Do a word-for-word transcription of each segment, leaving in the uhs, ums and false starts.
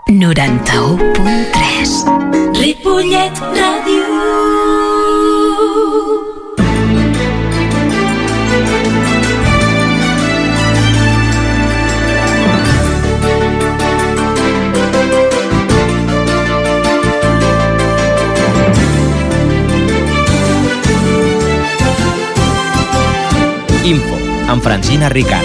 noranta-u punt tres. Ripollet Ràdio. Info, amb Francina Ricard.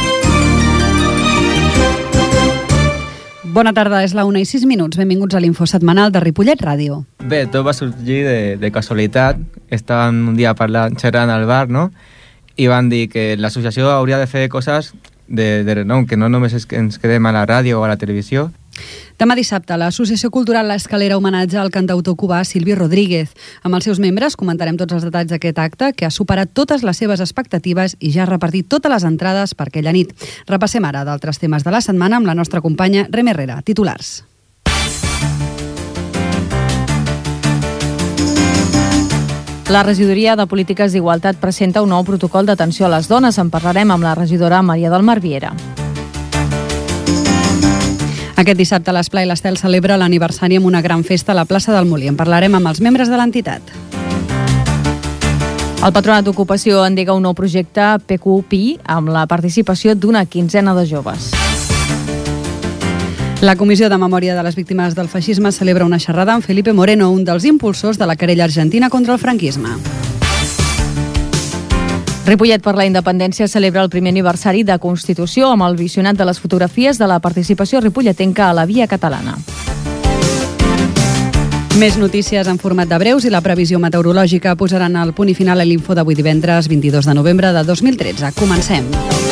Bona tarda, és la una i sis minuts. Benvinguts a l'info setmanal de Ripollet Ràdio. Bé, tot va sorgir de, de casualitat. Estàvem un dia parlant, xerrant al bar, no? I van dir que l'associació hauria de fer coses de, de renom, que no només és que ens quedem a la ràdio o a la televisió. Demà dissabte, l'Associació Cultural L'Escalera homenatge al cantautor cubà Silvi Rodríguez. Amb els seus membres comentarem tots els detalls d'aquest acte, que ha superat totes les seves expectatives i ja ha repartit totes les entrades per aquella nit. Repassem ara d'altres temes de la setmana amb la nostra companya Rem Herrera. Titulars. La regidoria de Polítiques d'Igualtat presenta un nou protocol d'atenció a les dones. En parlarem amb la regidora Maria del Mar Viera. Aquest dissabte l'Esplai l'Estel celebra l'aniversari amb una gran festa a la plaça del Molí. En parlarem amb els membres de l'entitat. El Patronat d'Ocupació endega un nou projecte P Q P I amb la participació d'una quinzena de joves. La Comissió de Memòria de les Víctimes del Feixisme celebra una xerrada amb Felipe Moreno, un dels impulsors de la querella argentina contra el franquisme. Ripollet per la Independència celebra el primer aniversari de Constitució amb el visionat de les fotografies de la participació ripolletenca a la Via Catalana. Més notícies en format de breus i la previsió meteorològica posaran el punt i final a l'info d'avui divendres vint-i-dos de novembre de dos mil tretze. Comencem.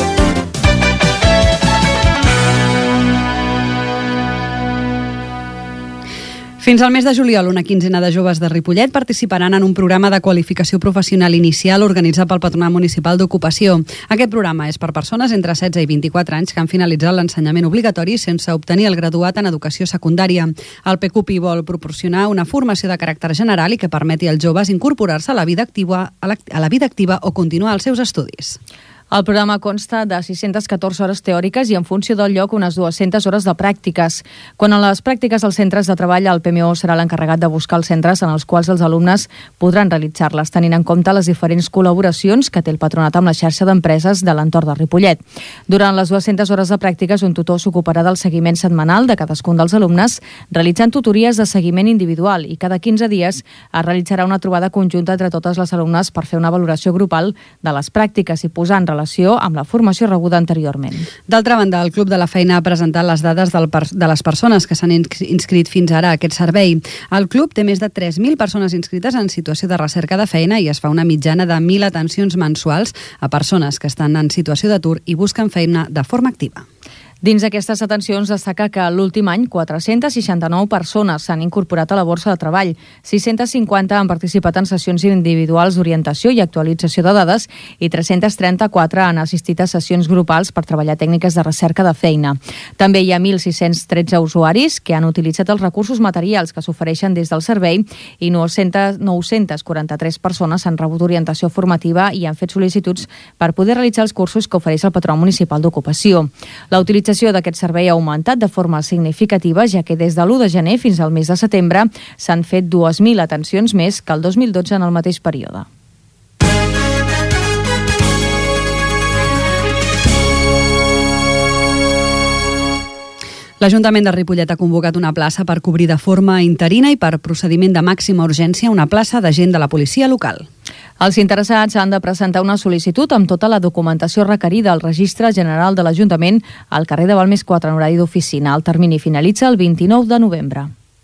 Fins al mes de juliol, una quinzena de joves de Ripollet participaran en un programa de qualificació professional inicial organitzat pel Patronat Municipal d'Ocupació. Aquest programa és per persones entre setze i vint-i-quatre anys que han finalitzat l'ensenyament obligatori sense obtenir el graduat en educació secundària. El P Q P I vol proporcionar una formació de caràcter general i que permeti als joves incorporar-se a la vida activa, a la, a la vida activa o continuar els seus estudis. El programa consta de sis-centes catorze hores teòriques i en funció del lloc unes dues-centes hores de pràctiques. Quan a les pràctiques als centres de treball, el P M O serà l'encarregat de buscar els centres en els quals els alumnes podran realitzar-les, tenint en compte les diferents col·laboracions que té el patronat amb la xarxa d'empreses de l'entorn de Ripollet. Durant les dues-centes hores de pràctiques, un tutor s'ocuparà del seguiment setmanal de cadascun dels alumnes, realitzant tutories de seguiment individual i cada quinze dies es realitzarà una trobada conjunta entre totes les alumnes per fer una valoració grupal de les pràctiques i posar en relació amb la formació rebuda anteriorment. D'altra banda, el Club de la Feina ha presentat les dades del per, de les persones que s'han inscrit fins ara a aquest servei. El club té més de tres mil persones inscrites en situació de recerca de feina i es fa una mitjana de mil atencions mensuals a persones que estan en situació d'atur i busquen feina de forma activa. Dins d'aquestes atencions destaca que l'últim any quatre-cents seixanta-nou persones s'han incorporat a la borsa de treball, sis-centes cinquanta han participat en sessions individuals d'orientació i actualització de dades i tres-centes trenta-quatre han assistit a sessions grupals per treballar tècniques de recerca de feina. També hi ha mil sis-cents tretze usuaris que han utilitzat els recursos materials que s'ofereixen des del servei i nou-centes quaranta-tres persones han rebut orientació formativa i han fet sol·licituds per poder realitzar els cursos que ofereix el Patronat Municipal d'Ocupació. La utilització d'aquest servei ha augmentat de forma significativa, ja que des de l'u de gener fins al mes de setembre s'han fet dues mil atencions més que el dos mil dotze en el mateix període. L'Ajuntament de Ripollet ha convocat una plaça per cobrir de forma interina i per procediment de màxima urgència una plaça d'agent de la policia local. Els interessats han de presentar una sol·licitud amb tota la documentació requerida al Registre General de l'Ajuntament al carrer de Balmes quatre en horari d'oficina. El termini finalitza el vint-i-nou de novembre.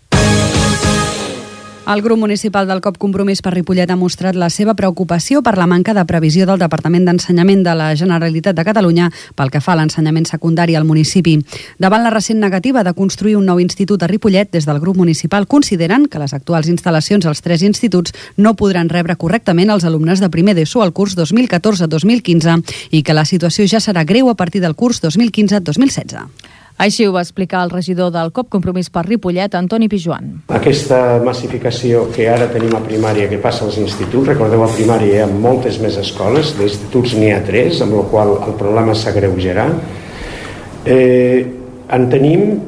El grup municipal del C O P Compromís per Ripollet ha mostrat la seva preocupació per la manca de previsió del Departament d'Ensenyament de la Generalitat de Catalunya pel que fa a l'ensenyament secundari al municipi. Davant la recent negativa de construir un nou institut a Ripollet, des del grup municipal consideren que les actuals instal·lacions als tres instituts no podran rebre correctament els alumnes de primer d'ESO al curs dos mil catorze dos mil quinze i que la situació ja serà greu a partir del curs dos mil quinze dos mil setze. Així ho va explicar el regidor del C O P Compromís per Ripollet, Antoni Pijuan. Aquesta massificació que ara tenim a primària que passa als instituts, recordeu, a primària hi ha moltes més escoles, d'instituts n'hi ha tres, amb la qual el problema s'agreujarà. Eh, en tenim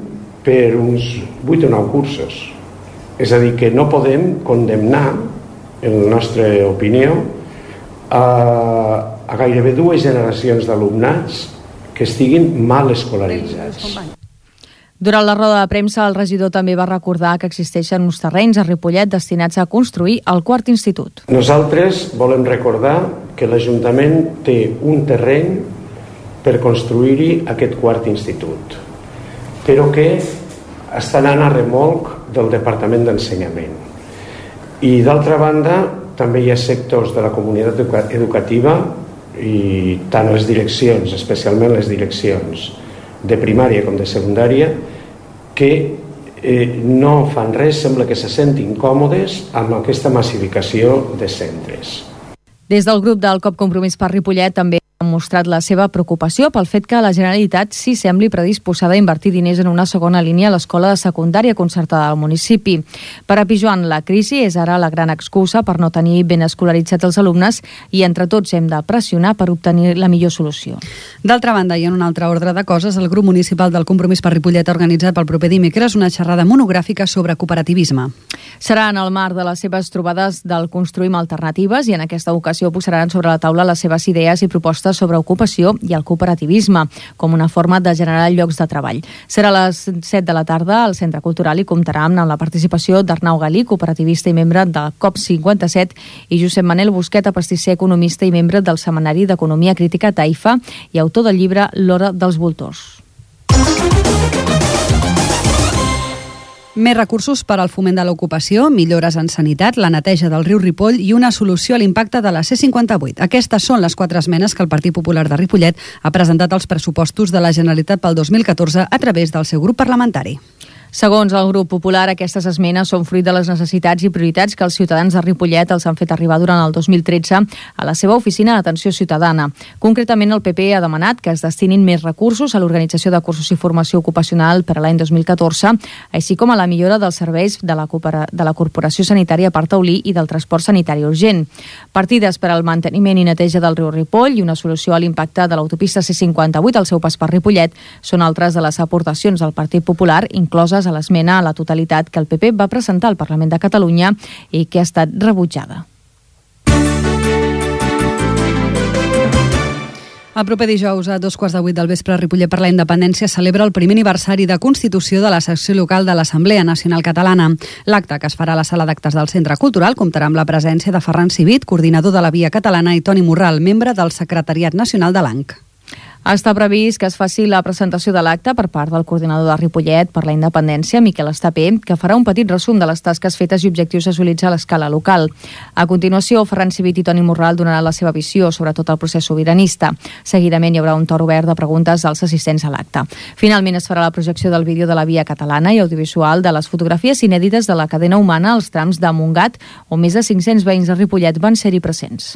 per uns vuit o nou cursos. És a dir, que no podem condemnar, en la nostra opinió, a, a gairebé dues generacions d'alumnats que estiguin mal escolaritzats. Durant la roda de premsa, el regidor també va recordar que existeixen uns terrenys a Ripollet destinats a construir el quart institut. Nosaltres volem recordar que l'Ajuntament té un terreny per construir-hi aquest quart institut, però que està anant a remolc del Departament d'Ensenyament. I d'altra banda, també hi ha sectors de la comunitat educativa i tant les direccions, especialment les direccions de primària com de secundària, que eh, no fan res, sembla que se sentin còmodes amb aquesta massificació de centres. Des del grup del COP Compromís per Ripollet també han mostrat la seva preocupació pel fet que la Generalitat s'hi sembli predisposada a invertir diners en una segona línia a l'escola de secundària concertada del municipi. Per a Pijoan, la crisi és ara la gran excusa per no tenir ben escolaritzats els alumnes i entre tots hem de pressionar per obtenir la millor solució. D'altra banda, i en un altre ordre de coses, el grup municipal del Compromís per Ripollet ha organitzat pel proper dimecres una xerrada monogràfica sobre cooperativisme. Serà en el marc de les seves trobades del Construïm Alternatives i en aquesta ocasió posaran sobre la taula les seves idees i propostes sobre ocupació i el cooperativisme com una forma de generar llocs de treball. Serà a les set de la tarda al Centre Cultural i comptarà amb la participació d'Arnau Galí, cooperativista i membre del COP cinquanta-set, i Josep Manel Busqueta, pastisser, economista i membre del Setmanari d'Economia Crítica Taifa i autor del llibre L'hora dels voltors. Més recursos per al foment de l'ocupació, millores en sanitat, la neteja del riu Ripoll i una solució a l'impacte de la C cinquanta-vuit. Aquestes són les quatre esmenes que el Partit Popular de Ripollet ha presentat als pressupostos de la Generalitat pel dos mil catorze a través del seu grup parlamentari. Segons el grup popular, aquestes esmenes són fruit de les necessitats i prioritats que els ciutadans de Ripollet els han fet arribar durant el dos mil tretze a la seva oficina d'atenció ciutadana. Concretament, el P P ha demanat que es destinin més recursos a l'organització de cursos i formació ocupacional per a l'any dos mil catorze, així com a la millora dels serveis de la, de la Corporació Sanitària Parc Taulí i del transport sanitari urgent. Partides per al manteniment i neteja del riu Ripoll i una solució a l'impacte de l'autopista C cinquanta-vuit al seu pas per Ripollet són altres de les aportacions del Partit Popular, incloses a l'esmena a la totalitat que el P P va presentar al Parlament de Catalunya i que ha estat rebutjada. El proper dijous, a dos quarts de vuit del vespre, Ripollet per la Independència celebra el primer aniversari de constitució de la secció local de l'Assemblea Nacional Catalana. L'acte, que es farà a la sala d'actes del Centre Cultural, comptarà amb la presència de Ferran Civit, coordinador de la Via Catalana, i Toni Morral, membre del Secretariat Nacional de l'A N C. Està previst que es faci la presentació de l'acte per part del coordinador de Ripollet per la Independència, Miquel Estapé, que farà un petit resum de les tasques fetes i objectius assolits a l'escala local. A continuació, Ferran Civit i Toni Morral donaran la seva visió sobre tot el procés sobiranista. Seguidament hi haurà un torn obert de preguntes als assistents a l'acte. Finalment es farà la projecció del vídeo de la Via Catalana i audiovisual de les fotografies inèdites de la cadena humana als trams de Montgat, on més de cinc-cents veïns de Ripollet van ser-hi presents.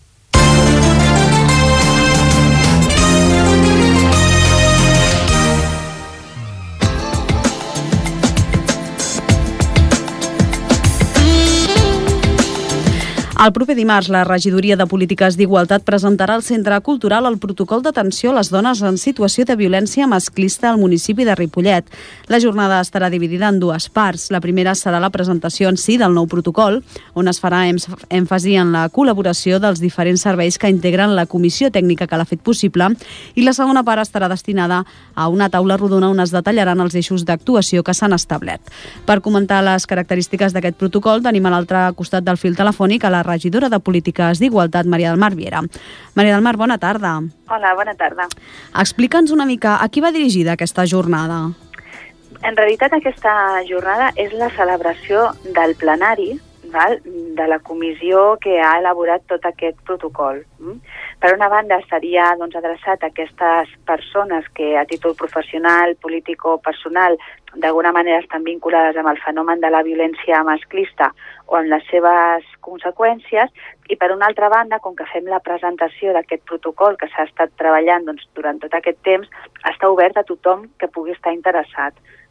El proper dimarts, la Regidoria de Polítiques d'Igualtat presentarà al Centre Cultural el protocol d'atenció a les dones en situació de violència masclista al municipi de Ripollet. La jornada estarà dividida en dues parts. La primera serà la presentació en si del nou protocol, on es farà èmfasi en la col·laboració dels diferents serveis que integren la comissió tècnica que l'ha fet possible, i la segona part estarà destinada a una taula rodona on es detallaran els eixos d'actuació que s'han establert. Per comentar les característiques d'aquest protocol, tenim a l'altre costat del fil telefònic a la regidora de Polítiques d'Igualtat, Maria del Mar Viera. Maria del Mar, bona tarda. Hola, bona tarda. Explica'ns una mica a qui va dirigida aquesta jornada. En realitat, aquesta jornada és la celebració del plenari, val, de la comissió que ha elaborat tot aquest protocol. Per una banda, estaria doncs, adreçat a aquestes persones que a títol professional, polític o personal d'alguna manera estan vinculades amb el fenomen de la violència masclista o amb les seves conseqüències, i per una altra banda, com que fem la presentació d'aquest protocol que s'ha estat treballant doncs, durant tot aquest temps, està obert a tothom que pugui estar interessat.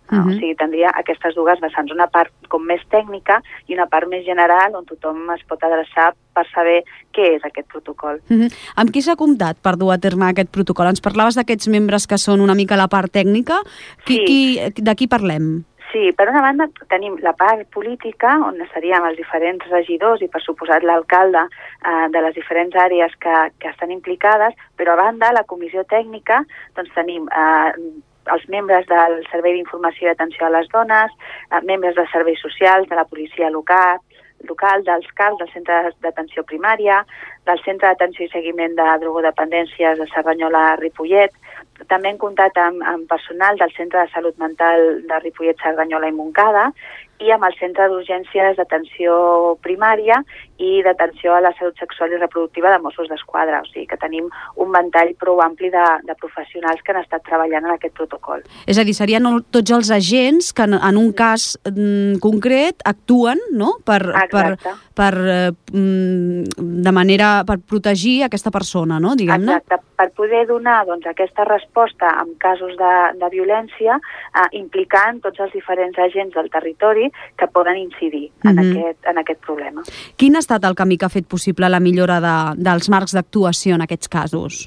Uh -huh. O sigui, tindria aquestes dues vessants, una part com més tècnica i una part més general on tothom es pot adreçar per saber què és aquest protocol. Uh -huh. Amb qui s'ha comptat per dur a terme aquest protocol? Ens parlaves d'aquests membres que són una mica la part tècnica. Qui, Sí. qui, de qui parlem? Sí, per una banda tenim la part política, on seríem els diferents regidors i per suposat l'alcalde eh, de les diferents àrees que, que estan implicades, però a banda la comissió tècnica doncs tenim eh, els membres del Servei d'Informació i Atenció a les Dones, eh, membres de serveis socials, de la policia local, local dels C A Ps, del Centre d'Atenció Primària, del Centre d'Atenció i Seguiment de Drogodependències de Cerdanyola-Ripollet. També hem comptat amb, amb personal del Centre de Salut Mental de Ripollet, Cerdanyola i Montcada i amb el Centre d'Urgències d'Atenció Primària i d'Atenció a la Salut Sexual i Reproductiva de Mossos d'Esquadra. O sigui que tenim un ventall prou ampli de, de professionals que han estat treballant en aquest protocol. És a dir, serien tots els agents que en, en un cas mm, concret actuen, no?, per, per, per, mm, de manera, per protegir aquesta persona, no?, diguem-ne. Exacte, per poder donar doncs, aquesta resposta en casos de, de violència eh, implicant tots els diferents agents del territori que poden incidir en, uh-huh. aquest, en aquest problema. Quin ha estat el camí que ha fet possible la millora de, dels marcs d'actuació en aquests casos?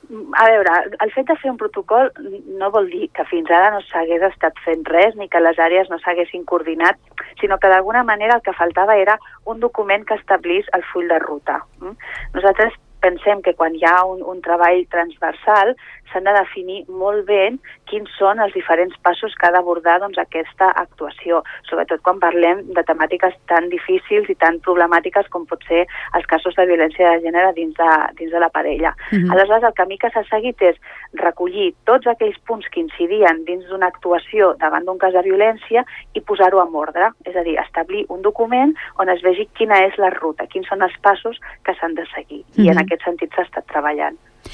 A veure, el fet de fer un protocol no vol dir que fins ara no s'hagués estat fent res ni que les àrees no s'haguessin coordinat, sinó que d'alguna manera el que faltava era un document que establís el full de ruta. Nosaltres pensem que quan hi ha un, un treball transversal s'han de definir molt bé quins són els diferents passos que ha d'abordar doncs, aquesta actuació, sobretot quan parlem de temàtiques tan difícils i tan problemàtiques com pot ser els casos de violència de gènere dins de, dins de la parella. Uh-huh. Aleshores, el camí que s'ha seguit és recollir tots aquells punts que incidien dins d'una actuació davant d'un cas de violència i posar-ho en ordre, és a dir, establir un document on es vegi quina és la ruta, quins són els passos que s'han de seguir. Uh-huh. I en aquest sentit s'ha estat treballant.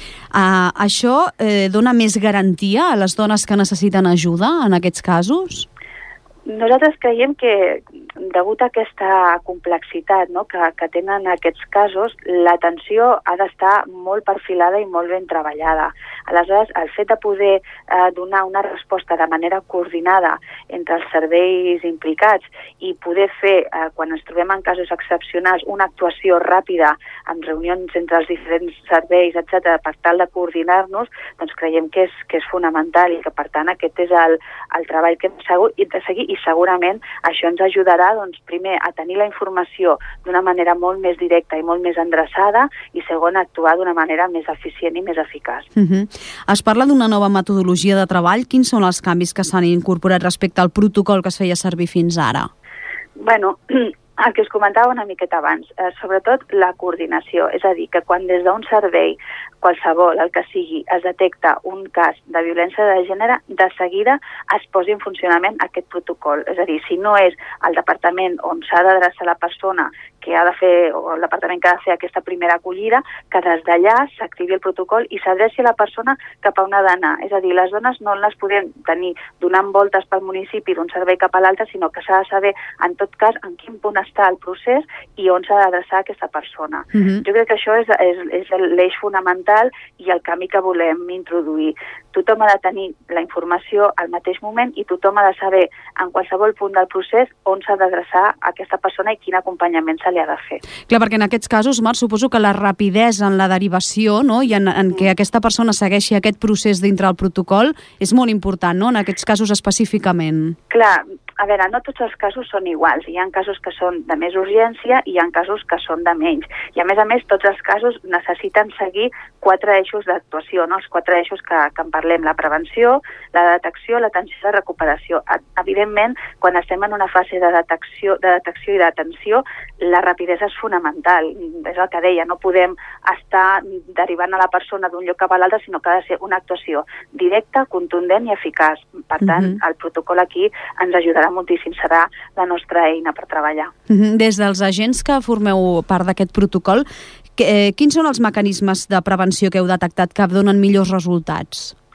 Uh, això eh, dona més garantia a les dones que necessiten ajuda en aquests casos? Nosaltres creiem que, degut a aquesta complexitat, no?, que, que tenen aquests casos, l'atenció ha d'estar molt perfilada i molt ben treballada. Aleshores, el fet de poder eh, donar una resposta de manera coordinada entre els serveis implicats i poder fer, eh, quan ens trobem en casos excepcionals, una actuació ràpida amb reunions entre els diferents serveis, etcètera, per tal de coordinar-nos, doncs creiem que és, que és fonamental i que, per tant, aquest és el, el treball que hem de seguir i segurament això ens ajudarà, doncs, primer, a tenir la informació d'una manera molt més directa i molt més endreçada i, segon, a actuar d'una manera més eficient i més eficaç. Uh-huh. Es parla d'una nova metodologia de treball. Quins són els canvis que s'han incorporat respecte al protocol que es feia servir fins ara? Bueno, el que us comentava una miqueta abans, eh, sobretot la coordinació, és a dir, que quan des d'un servei, qualsevol, el que sigui, es detecta un cas de violència de gènere, de seguida es posi en funcionament aquest protocol. És a dir, si no és el departament on s'ha d'adreçar la persona que ha de fer, o el departament que ha de fer aquesta primera acollida, que des d'allà s'activi el protocol i s'adreci a la persona cap a on ha d'anar. És a dir, les dones no les podem tenir donant voltes pel municipi d'un servei cap a l'altre, sinó que s'ha de saber, en tot cas, en quin punt està el procés i on s'ha d'adreçar aquesta persona. Uh-huh. Jo crec que això és, és, és l'eix fonamental i el canvi que volem introduir. Tothom ha de tenir la informació al mateix moment i tothom ha de saber en qualsevol punt del procés on s'ha d'adreçar aquesta persona i quin acompanyament se li ha de fer. Clar, perquè en aquests casos, Mar, suposo que la rapidesa en la derivació, no?, i en, en que aquesta persona segueixi aquest procés dintre del protocol és molt important, no?, en aquests casos específicament. Clar, a veure, no tots els casos són iguals. Hi ha casos que són de més urgència i hi ha casos que són de menys. I a més a més, tots els casos necessiten seguir quatre eixos d'actuació, no?, els quatre eixos que, que en parlem, la prevenció, la detecció, l'atenció i la recuperació. Evidentment, quan estem en una fase de detecció, de detecció i d'atenció, la rapidesa és fonamental. És el que deia, no podem estar derivant a la persona d'un lloc cap a l'altre, sinó que ha de ser una actuació directa, contundent i eficaç. Per tant, uh-huh. el protocol aquí ens ajudarà moltíssim, serà la nostra eina per treballar. Uh-huh. Des dels agents que formeu part d'aquest protocol, que, eh, quins són els mecanismes de prevenció que heu detectat que donen millors resultats?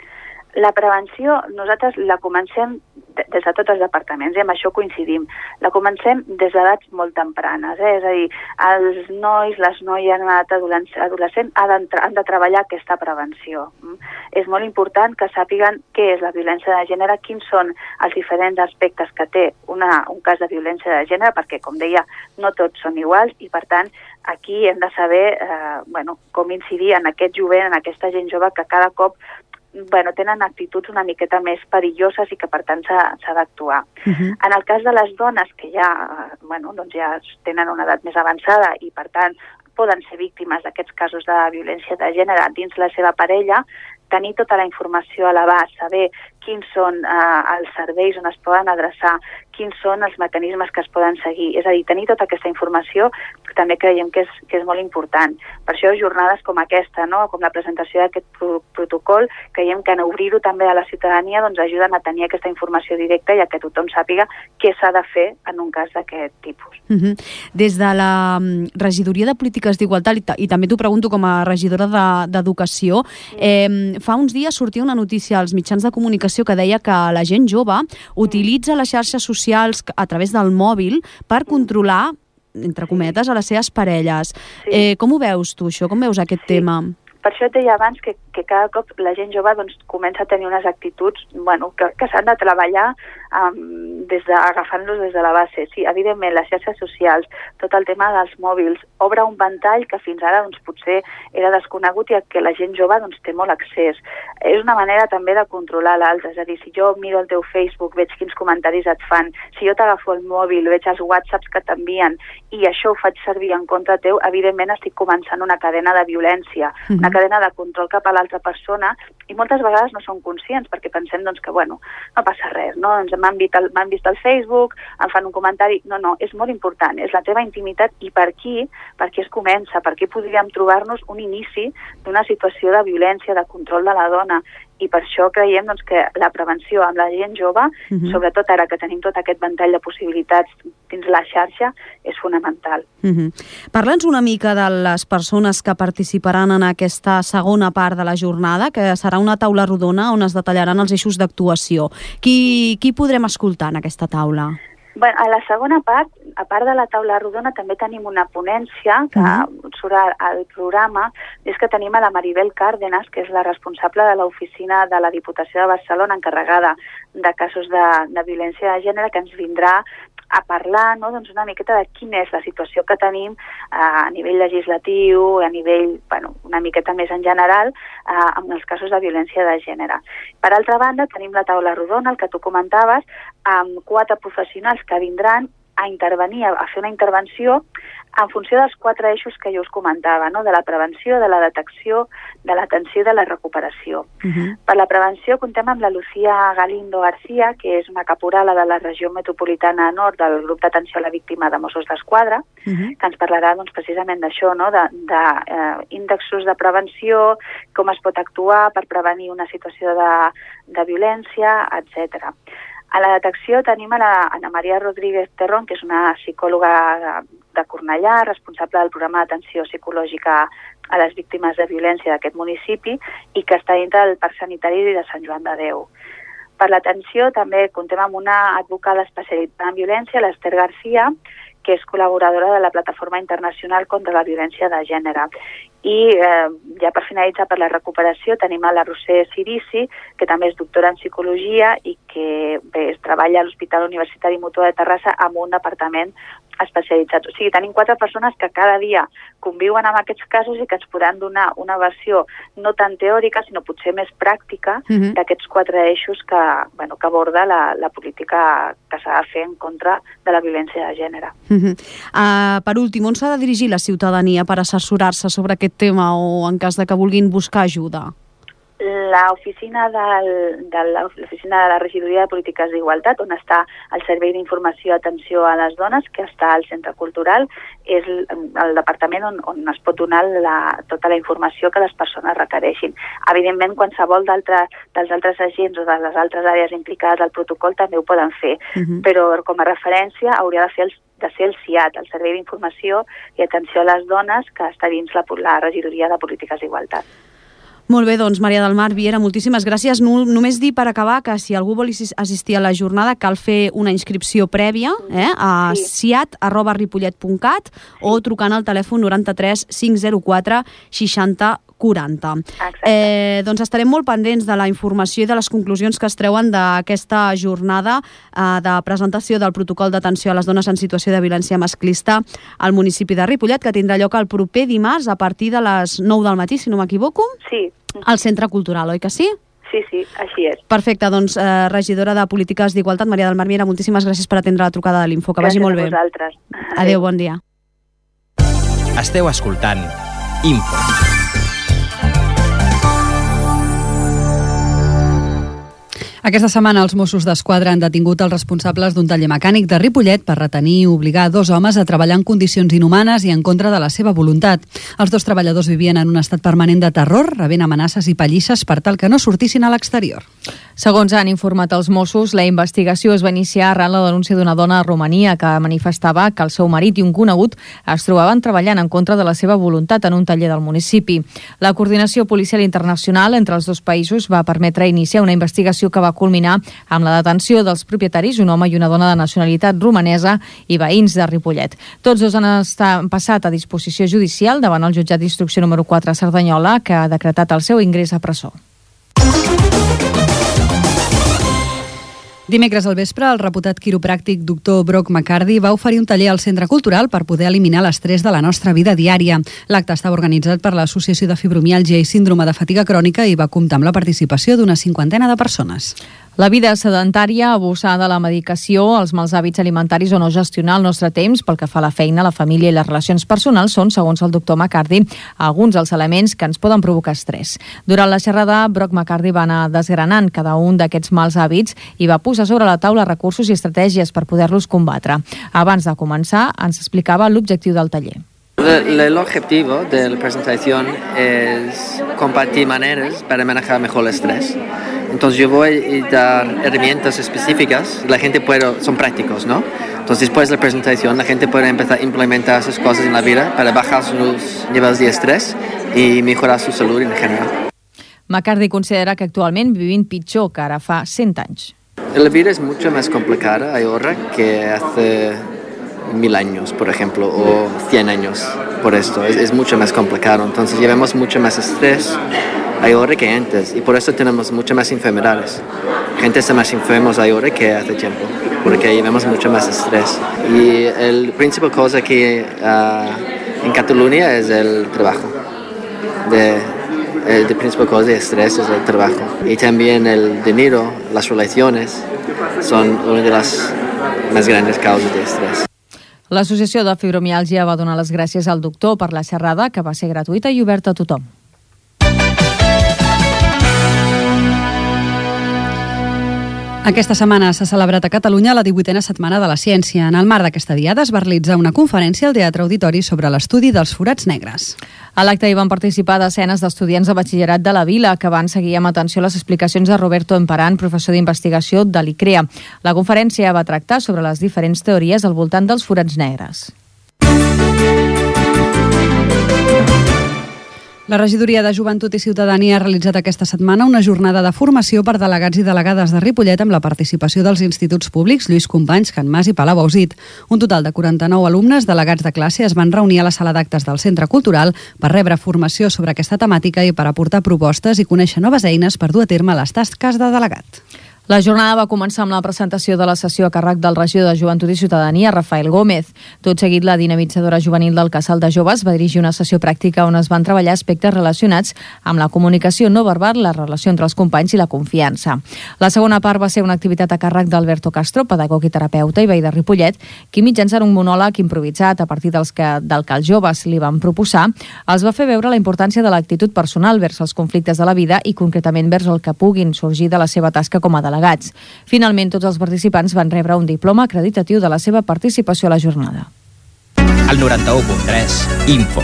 La prevenció, nosaltres la comencem des de tots els departaments, i amb això coincidim. La comencem des d'edats molt tempranes, eh? És a dir, els nois, les noies en edat adolescent han de treballar aquesta prevenció. És molt important que sàpiguen què és la violència de gènere, quins són els diferents aspectes que té una, un cas de violència de gènere, perquè, com deia, no tots són iguals, i per tant, aquí hem de saber eh, bueno, com incidir en aquest jovent, en aquesta gent jove que cada cop bueno, tenen actituds una miqueta més perilloses i que per tant s'ha d'actuar. Uh-huh. En el cas de les dones que ja, bueno, doncs ja tenen una edat més avançada i per tant poden ser víctimes d'aquests casos de violència de gènere dins la seva parella, tenir tota la informació a l'abast, saber quins són eh, els serveis on es poden adreçar, quins són els mecanismes que es poden seguir. És a dir, tenir tota aquesta informació també creiem que és, que és molt important. Per això jornades com aquesta, no? Com la presentació d'aquest pro protocol, creiem que en obrir-ho també a la ciutadania doncs, ajuden a tenir aquesta informació directa i a que tothom sàpiga què s'ha de fer en un cas d'aquest tipus. Uh -huh. Des de la Regidoria de Polítiques d'Igualtat, i, i també t'ho pregunto com a regidora d'Educació, de, eh, fa uns dies sortia una notícia als mitjans de comunicació que deia que la gent jove utilitza les xarxes socials a través del mòbil per controlar, entre cometes, a les seves parelles. Sí. Eh, com ho veus tu, això? Com veus aquest sí. tema? Per això et deia abans que, que cada cop la gent jove doncs, comença a tenir unes actituds bueno, que, que s'han de treballar um, des de, agafant-los des de la base. Sí, evidentment, les xarxes socials, tot el tema dels mòbils, obre un ventall que fins ara doncs, potser era desconegut i a què la gent jove doncs, té molt accés. És una manera també de controlar l'altre, és a dir, si jo miro el teu Facebook, veig quins comentaris et fan, si jo t'agafo el mòbil, veig els whatsapps que t'envien i això ho faig servir en contra teu, evidentment estic començant una cadena de violència, mm-hmm. una cadena de control cap a l'altra persona i moltes vegades no som conscients perquè pensem doncs, que bueno, no passa res, no? Doncs m'han vist, vist al Facebook, em fan un comentari, no, no, és molt important, és la teva intimitat i per aquí, per aquí es comença, per aquí podríem trobar-nos un inici d'una situació de violència, de control de la dona i per això creiem doncs, que la prevenció amb la gent jove, uh-huh. sobretot ara que tenim tot aquest ventall de possibilitats dins la xarxa, és fonamental. Uh-huh. Parla'ns una mica de les persones que participaran en aquesta segona part de la jornada, que serà una taula rodona on es detallaran els eixos d'actuació. Qui, qui podrem escoltar en aquesta taula? Bé, a la segona part, a part de la taula rodona, també tenim una ponència que uh-huh. surt al, al programa, és que tenim a la Maribel Cárdenas, que és la responsable de l'oficina de la Diputació de Barcelona encarregada de casos de, de violència de gènere, que ens vindrà a parlar no, doncs una miqueta de quina és la situació que tenim eh, a nivell legislatiu, a nivell, bueno, una miqueta més en general, eh, amb els casos de violència de gènere. Per altra banda, tenim la taula rodona, el que tu comentaves, amb quatre professionals que vindran a intervenir, a fer una intervenció en funció dels quatre eixos que jo us comentava, no? De la prevenció, de la detecció, de l'atenció i de la recuperació. Uh-huh. Per la prevenció contem amb la Lucía Galindo García, que és una caporala de la regió metropolitana nord del grup d'atenció a la víctima de Mossos d'Esquadra, uh-huh. que ens parlarà doncs, precisament d'això, no? de, de eh, índexos de prevenció, com es pot actuar per prevenir una situació de, de violència, etcètera. A la detecció tenim a la Ana Maria Rodríguez Terrón, que és una psicòloga de, de Cornellà, responsable del programa d'atenció psicològica a les víctimes de violència d'aquest municipi i que està dintre del Parc Sanitari de Sant Joan de Déu. Per l'atenció també contem amb una advocada especialitzada en violència, l'Ester García, que és col·laboradora de la Plataforma Internacional contra la Violència de Gènere. I eh, ja per finalitzar per la recuperació tenim a la Roser Cirici, que també és doctora en psicologia i que bé, es treballa a l'Hospital Universitari Mutua de Terrassa amb un departament especialitzat. O sigui, tenim quatre persones que cada dia conviuen amb aquests casos i que ens podran donar una versió no tan teòrica, sinó potser més pràctica uh-huh. d'aquests quatre eixos que, bueno, que aborda la, la política que s'ha de fer en contra de la violència de gènere. Uh-huh. uh, per últim, on s'ha de dirigir la ciutadania per assessorar-se sobre aquest tema o en cas de que vulguin buscar ajuda? L'oficina del, de l'oficina de la Regidoria de Polítiques d'Igualtat, on està el Servei d'Informació i Atenció a les Dones, que està al Centre Cultural, és el, el departament on, on es pot donar la, tota la informació que les persones requereixin. Evidentment, qualsevol d'altre, dels altres agents o de les altres àrees implicades al protocol també ho poden fer, uh-huh. però com a referència hauria de fer els de ser el C I A T, el Servei d'Informació i Atenció a les Dones, que està dins la, la Regidoria de Polítiques d'Igualtat. Molt bé, doncs, Maria del Mar Viera, moltíssimes gràcies. No, només dir per acabar que si algú vol assistir a la jornada cal fer una inscripció prèvia eh, a sí. siat arroba ripollet punt cat o trucant al telèfon noranta-tres cinc zero quatre seixanta quaranta. Eh, doncs estarem molt pendents de la informació i de les conclusions que es treuen d'aquesta jornada eh, de presentació del protocol d'atenció a les dones en situació de violència masclista al municipi de Ripollet, que tindrà lloc el proper dimarts a partir de les nou del matí, si no m'equivoco, sí. al Centre Cultural, oi que sí? Sí, sí, així és. Perfecte, doncs, eh, regidora de Polítiques d'Igualtat, Maria del Mar Viera, moltíssimes gràcies per atendre la trucada de l'Info. Que gràcies vagi molt bé. Gràcies a vosaltres. Adéu, bon dia. Esteu escoltant Info. Aquesta setmana els Mossos d'Esquadra han detingut els responsables d'un taller mecànic de Ripollet per retenir i obligar dos homes a treballar en condicions inhumanes i en contra de la seva voluntat. Els dos treballadors vivien en un estat permanent de terror, rebent amenaces i pallisses per tal que no sortissin a l'exterior. Segons han informat els Mossos, la investigació es va iniciar arran la denúncia d'una dona a Romania que manifestava que el seu marit i un conegut es trobaven treballant en contra de la seva voluntat en un taller del municipi. La coordinació policial internacional entre els dos països va permetre iniciar una investigació que va culminar amb la detenció dels propietaris, un home i una dona de nacionalitat romanesa i veïns de Ripollet. Tots dos han, estat, han passat a disposició judicial davant el jutjat d'instrucció número quatre a Cerdanyola, que ha decretat el seu ingrés a presó. Dimecres al vespre, el reputat quiropràctic doctor Brock McCarthy va oferir un taller al Centre Cultural per poder eliminar l'estrès de la nostra vida diària. L'acte estava organitzat per l'Associació de Fibromiàlgia i Síndrome de Fatiga Crònica i va comptar amb la participació d'una cinquantena de persones. La vida sedentària, abusar de la medicació, els mals hàbits alimentaris o no gestionar el nostre temps pel que fa a la feina, la família i les relacions personals són, segons el doctor McCarthy, alguns dels elements que ens poden provocar estrès. Durant la xerrada, Brock McCarthy va anar desgranant cada un d'aquests mals hàbits i va posar sobre la taula recursos i estratègies per poder-los combatre. Abans de començar, ens explicava l'objectiu del taller. El objetivo de la presentación es compartir maneras para manejar mejor el estrés. Entonces yo voy a dar herramientas específicas, la gente puede, son prácticos, ¿no? Entonces después de la presentación la gente puede empezar a implementar esas cosas en la vida para bajar sus niveles de estrés y mejorar su salud en general. McCarthy considera que actualment vivim pitjor que ara fa cent anys. La vida es mucho más complicada ahora que hace mil años, por ejemplo, o cien años por esto. Es, es mucho más complicado. Entonces llevamos mucho más estrés ahora que antes y por eso tenemos muchas más enfermedades. Gente está más enfermos ahora que hace tiempo, porque llevamos mucho más estrés. Y la principal cosa aquí uh, en Cataluña es el trabajo. De, el, la principal cosa de estrés es el trabajo. Y también el dinero, las relaciones, son una de las más grandes causas de estrés. L'Associació de Fibromiàlgia va donar les gràcies al doctor per la xerrada, que va ser gratuïta i oberta a tothom. Aquesta setmana s'ha celebrat a Catalunya la divuitena Setmana de la Ciència. En el marc d'aquesta diada es va realitzar una conferència al Teatre Auditori sobre l'estudi dels forats negres. A l'acte hi van participar desenes d'estudiants de batxillerat de la Vila que van seguir amb atenció les explicacions de Roberto Emparán, professor d'investigació de l'I C R E A. La conferència va tractar sobre les diferents teories al voltant dels forats negres. La Regidoria de Joventut i Ciutadania ha realitzat aquesta setmana una jornada de formació per delegats i delegades de Ripollet amb la participació dels instituts públics Lluís Companys, Can Mas i Palau Ausit. Un total de quaranta-nou alumnes delegats de classe es van reunir a la sala d'actes del Centre Cultural per rebre formació sobre aquesta temàtica i per aportar propostes i conèixer noves eines per dur a terme les tasques de delegat. La jornada va començar amb la presentació de la sessió a càrrec del regidor de Joventut i Ciutadania, Rafael Gómez. Tot seguit, la dinamitzadora juvenil del Casal de Joves va dirigir una sessió pràctica on es van treballar aspectes relacionats amb la comunicació no verbal, la relació entre els companys i la confiança. La segona part va ser una activitat a càrrec d'Alberto Castro, pedagog i terapeuta i veí de Ripollet, qui mitjançant un monòleg improvisat a partir dels que, del que els joves li van proposar, els va fer veure la importància de l'actitud personal vers els conflictes de la vida i concretament vers el que puguin sorgir de la seva tasca com a delegats. Finalment, tots els participants van rebre un diploma acreditatiu de la seva participació a la jornada. El noranta-u punt tres, Info.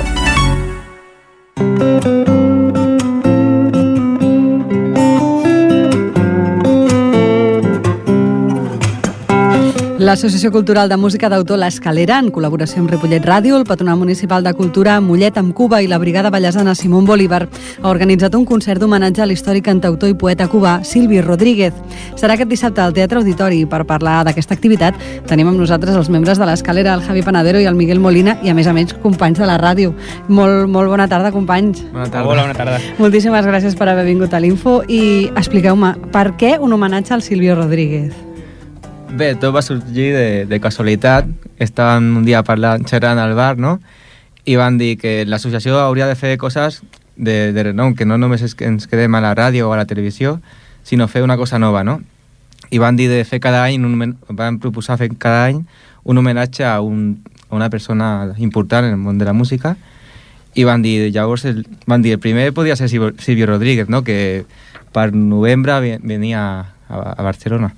L'Associació Cultural de Música d'Autor L'Escalera, en col·laboració amb Ripollet Ràdio, el Patronat Municipal de Cultura Mollet amb Cuba i la Brigada Ballesana Simón Bolívar, ha organitzat un concert d'homenatge a l'històric cantautor i poeta cubà Silvio Rodríguez. Serà aquest dissabte al Teatre Auditori. Per parlar d'aquesta activitat tenim amb nosaltres els membres de l'Escalera, el Javi Panadero i el Miguel Molina, i a més a més companys de la ràdio. Molt, molt bona tarda, companys. Bona tarda. Hola, bona tarda. Moltíssimes gràcies per haver vingut a l'Info i expliqueu-me, per què un homenatge al Silvio Rodríguez? Bé, tot va sorgir de, de casualitat. Estàvem un dia parlant, xerrant al bar, no? I van dir que l'associació hauria de fer coses de, de renom, que no només es, ens quedem a la ràdio o a la televisió, sinó fer una cosa nova, no? I van dir de fer cada any, un, van proposar fer cada any un homenatge a, un, a una persona important en el món de la música, i van dir, llavors, el, van dir, el primer podia ser Silvio Rodríguez, no? Que per novembre venia a, a Barcelona.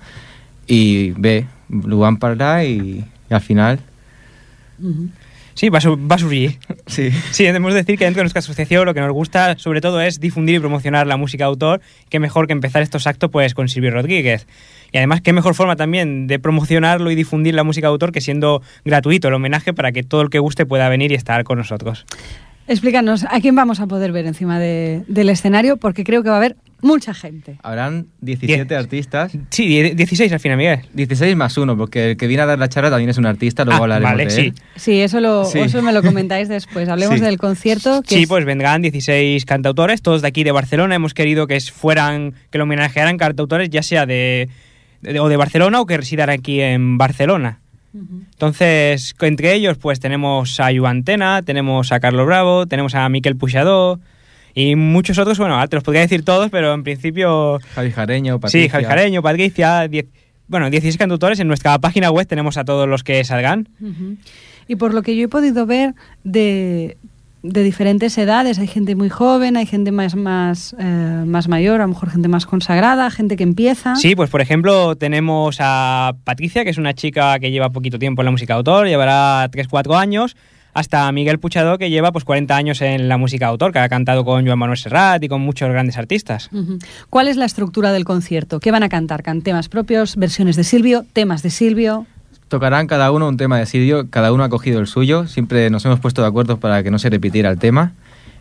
Y bé, lo van parlar y, y al final... Uh-huh. Sí, va, va a surgir. Sí. Sí, debemos decir que dentro de nuestra asociación lo que nos gusta sobre todo es difundir y promocionar la música de autor. Qué mejor que empezar estos actos pues con Silvio Rodríguez. Y además, qué mejor forma también de promocionarlo y difundir la música de autor que siendo gratuito el homenaje para que todo el que guste pueda venir y estar con nosotros. Explícanos, ¿a quién vamos a poder ver encima de, del escenario? Porque creo que va a haber mucha gente. Habrán diecisiete Diez. artistas. Sí, dieciséis al final, Miguel. dieciséis más uno, porque el que viene a dar la charla también es un artista, luego ah, hablaremos vale, de sí. él. Sí, eso, lo, sí. eso me lo comentáis después. Hablemos sí. del concierto. Que sí, es... pues vendrán dieciséis cantautores, todos de aquí de Barcelona. Hemos querido que fueran, que lo homenajearan cantautores ya sea de, de, o de Barcelona o que residan aquí en Barcelona. Entonces, entre ellos pues tenemos a Joan Tena, tenemos a Carlos Bravo, tenemos a Miquel Puigdemont y muchos otros, bueno, te los podría decir todos, pero en principio... Javi Jareño, Patricia. Sí, Javi Jareño, Patricia, diez, bueno, dieciséis cantautores. En nuestra página web tenemos a todos los que salgan. Uh-huh. Y por lo que yo he podido ver de... de diferentes edades, hay gente muy joven, hay gente más, más, eh, más mayor, a lo mejor gente más consagrada, gente que empieza. Sí, pues por ejemplo tenemos a Patricia, que es una chica que lleva poquito tiempo en la música de autor, llevará tres cuatro años, hasta Miguel Puigdemont, que lleva pues cuarenta años en la música de autor, que ha cantado con Joan Manuel Serrat y con muchos grandes artistas. Uh-huh. ¿Cuál es la estructura del concierto? ¿Qué van a cantar? ¿Can temas propios, versiones de Silvio, temas de Silvio? Tocarán cada uno un tema de Silvio, cada uno ha cogido el suyo, siempre nos hemos puesto de acuerdo para que no se repitiera el tema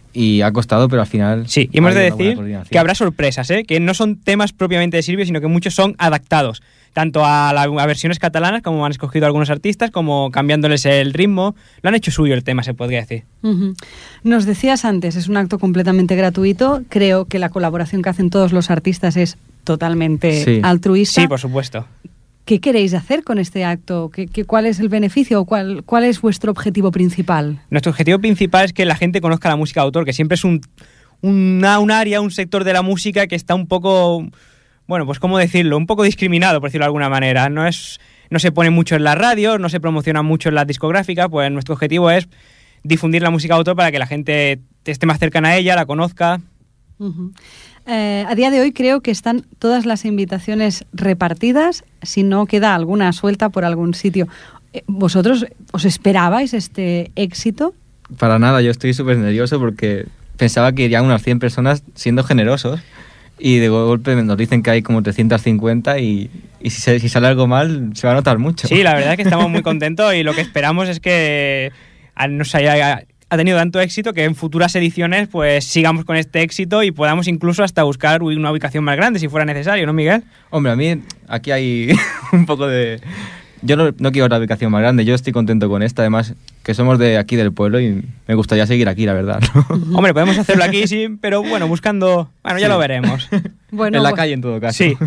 y ha costado, pero al final... Sí, y hemos de decir que habrá sorpresas, ¿eh? Que no son temas propiamente de Silvio, sino que muchos son adaptados, tanto a, la, a versiones catalanas, como han escogido algunos artistas, como cambiándoles el ritmo, lo han hecho suyo el tema, se podría decir. Uh-huh. Nos decías antes, es un acto completamente gratuito, creo que la colaboración que hacen todos los artistas es totalmente sí. altruista. Sí, por supuesto. ¿Qué queréis hacer con este acto? ¿Qué, qué, ¿Cuál es el beneficio? ¿Cuál, ¿Cuál es vuestro objetivo principal? Nuestro objetivo principal es que la gente conozca la música de autor, que siempre es un, una, un área, un sector de la música que está un poco, bueno, pues cómo decirlo, un poco discriminado, por decirlo de alguna manera. No es, no se pone mucho en la radio, no se promociona mucho en las discográficas, pues nuestro objetivo es difundir la música de autor para que la gente esté más cercana a ella, la conozca. Uh-huh. Eh, a día de hoy creo que están todas las invitaciones repartidas, si no queda alguna suelta por algún sitio. ¿Vosotros os esperabais este éxito? Para nada, yo estoy súper nervioso porque pensaba que irían unas cien personas siendo generosos y de golpe nos dicen que hay como trescientas cincuenta y, y si, se, si sale algo mal se va a notar mucho. Sí, la verdad es que estamos muy contentos y lo que esperamos es que nos haya... ha tenido tanto éxito que en futuras ediciones pues sigamos con este éxito y podamos incluso hasta buscar una ubicación más grande si fuera necesario, ¿no, Miguel? Hombre, a mí aquí hay un poco de... Yo no, no quiero otra ubicación más grande, yo estoy contento con esta, además que somos de aquí del pueblo y me gustaría seguir aquí, la verdad, ¿no? Hombre, podemos hacerlo aquí, sí, pero bueno, buscando... Bueno, ya sí. Lo veremos. Bueno, en la calle en todo caso. Sí.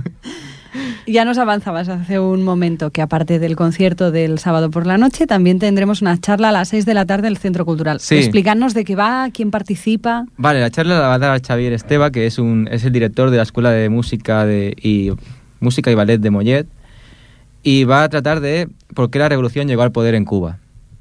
Ya nos avanzabas hace un momento que aparte del concierto del sábado por la noche, también tendremos una charla a las seis de la tarde en el Centro Cultural. Sí. Explícanos de qué va, quién participa. Vale, la charla la va a dar Xavier Esteva, que es, un, es el director de la Escuela de Música, de, y, Música y Ballet de Mollet, y va a tratar de por qué la revolución llegó al poder en Cuba.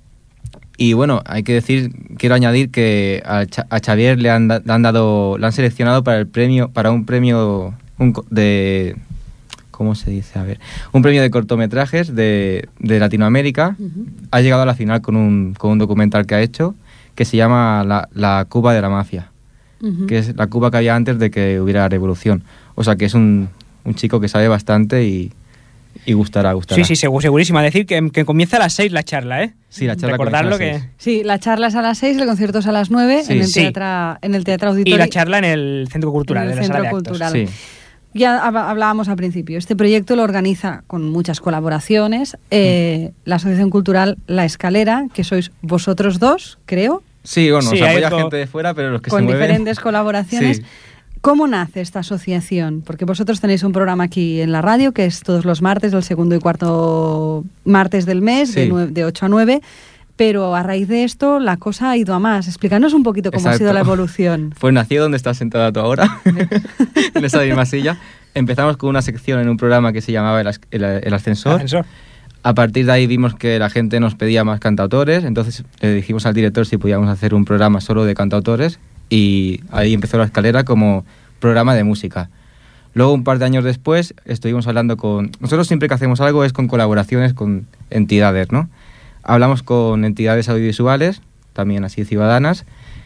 Y bueno, hay que decir, quiero añadir que a, Ch- a Xavier le han, da, le han dado, le han seleccionado para el premio, para un premio un, de... ¿Cómo se dice? A ver, un premio de cortometrajes de, de Latinoamérica. Uh-huh. Ha llegado a la final con un, con un documental que ha hecho que se llama La, la Cuba de la Mafia, uh-huh. que es la Cuba que había antes de que hubiera la revolución. O sea que es un, un chico que sabe bastante y, y gustará, gustará. Sí, sí, seguro, segurísima. Decir que, que comienza a las seis la charla, ¿eh? Sí, la charla Recordarlo comienza a las que... Sí, la charla es a las seis, el concierto es a las nueve Sí. en, el Sí. teatro, en el Teatro Auditorio. Y la charla en el Centro Cultural, en el de la Centro Sala de Cultural. Actos. Sí. Ya hab- hablábamos al principio, este proyecto lo organiza con muchas colaboraciones eh, la Asociación Cultural La Escalera, que sois vosotros dos, creo, Sí, bueno, Sí, nos apoya hay algo- gente de fuera, pero los que con se mueven... diferentes colaboraciones. Sí. ¿Cómo nace esta asociación? Porque vosotros tenéis un programa aquí en la radio, que es todos los martes, el segundo y cuarto martes del mes, Sí. de, nue- de ocho a nueve, pero a raíz de esto la cosa ha ido a más. Explícanos un poquito cómo ha Exacto. sido la evolución. Pues nació donde estás sentada tú ahora, en esa misma silla. Empezamos con una sección en un programa que se llamaba El, As- el- el Ascensor. Ascensor. A partir de ahí vimos que la gente nos pedía más cantautores, entonces le dijimos al director si podíamos hacer un programa solo de cantautores y ahí empezó La Escalera como programa de música. Luego, un par de años después, estuvimos hablando con... Nosotros siempre que hacemos algo es con colaboraciones con entidades, ¿no? Hablamos con entidades audiovisuales, también así ciudadanas,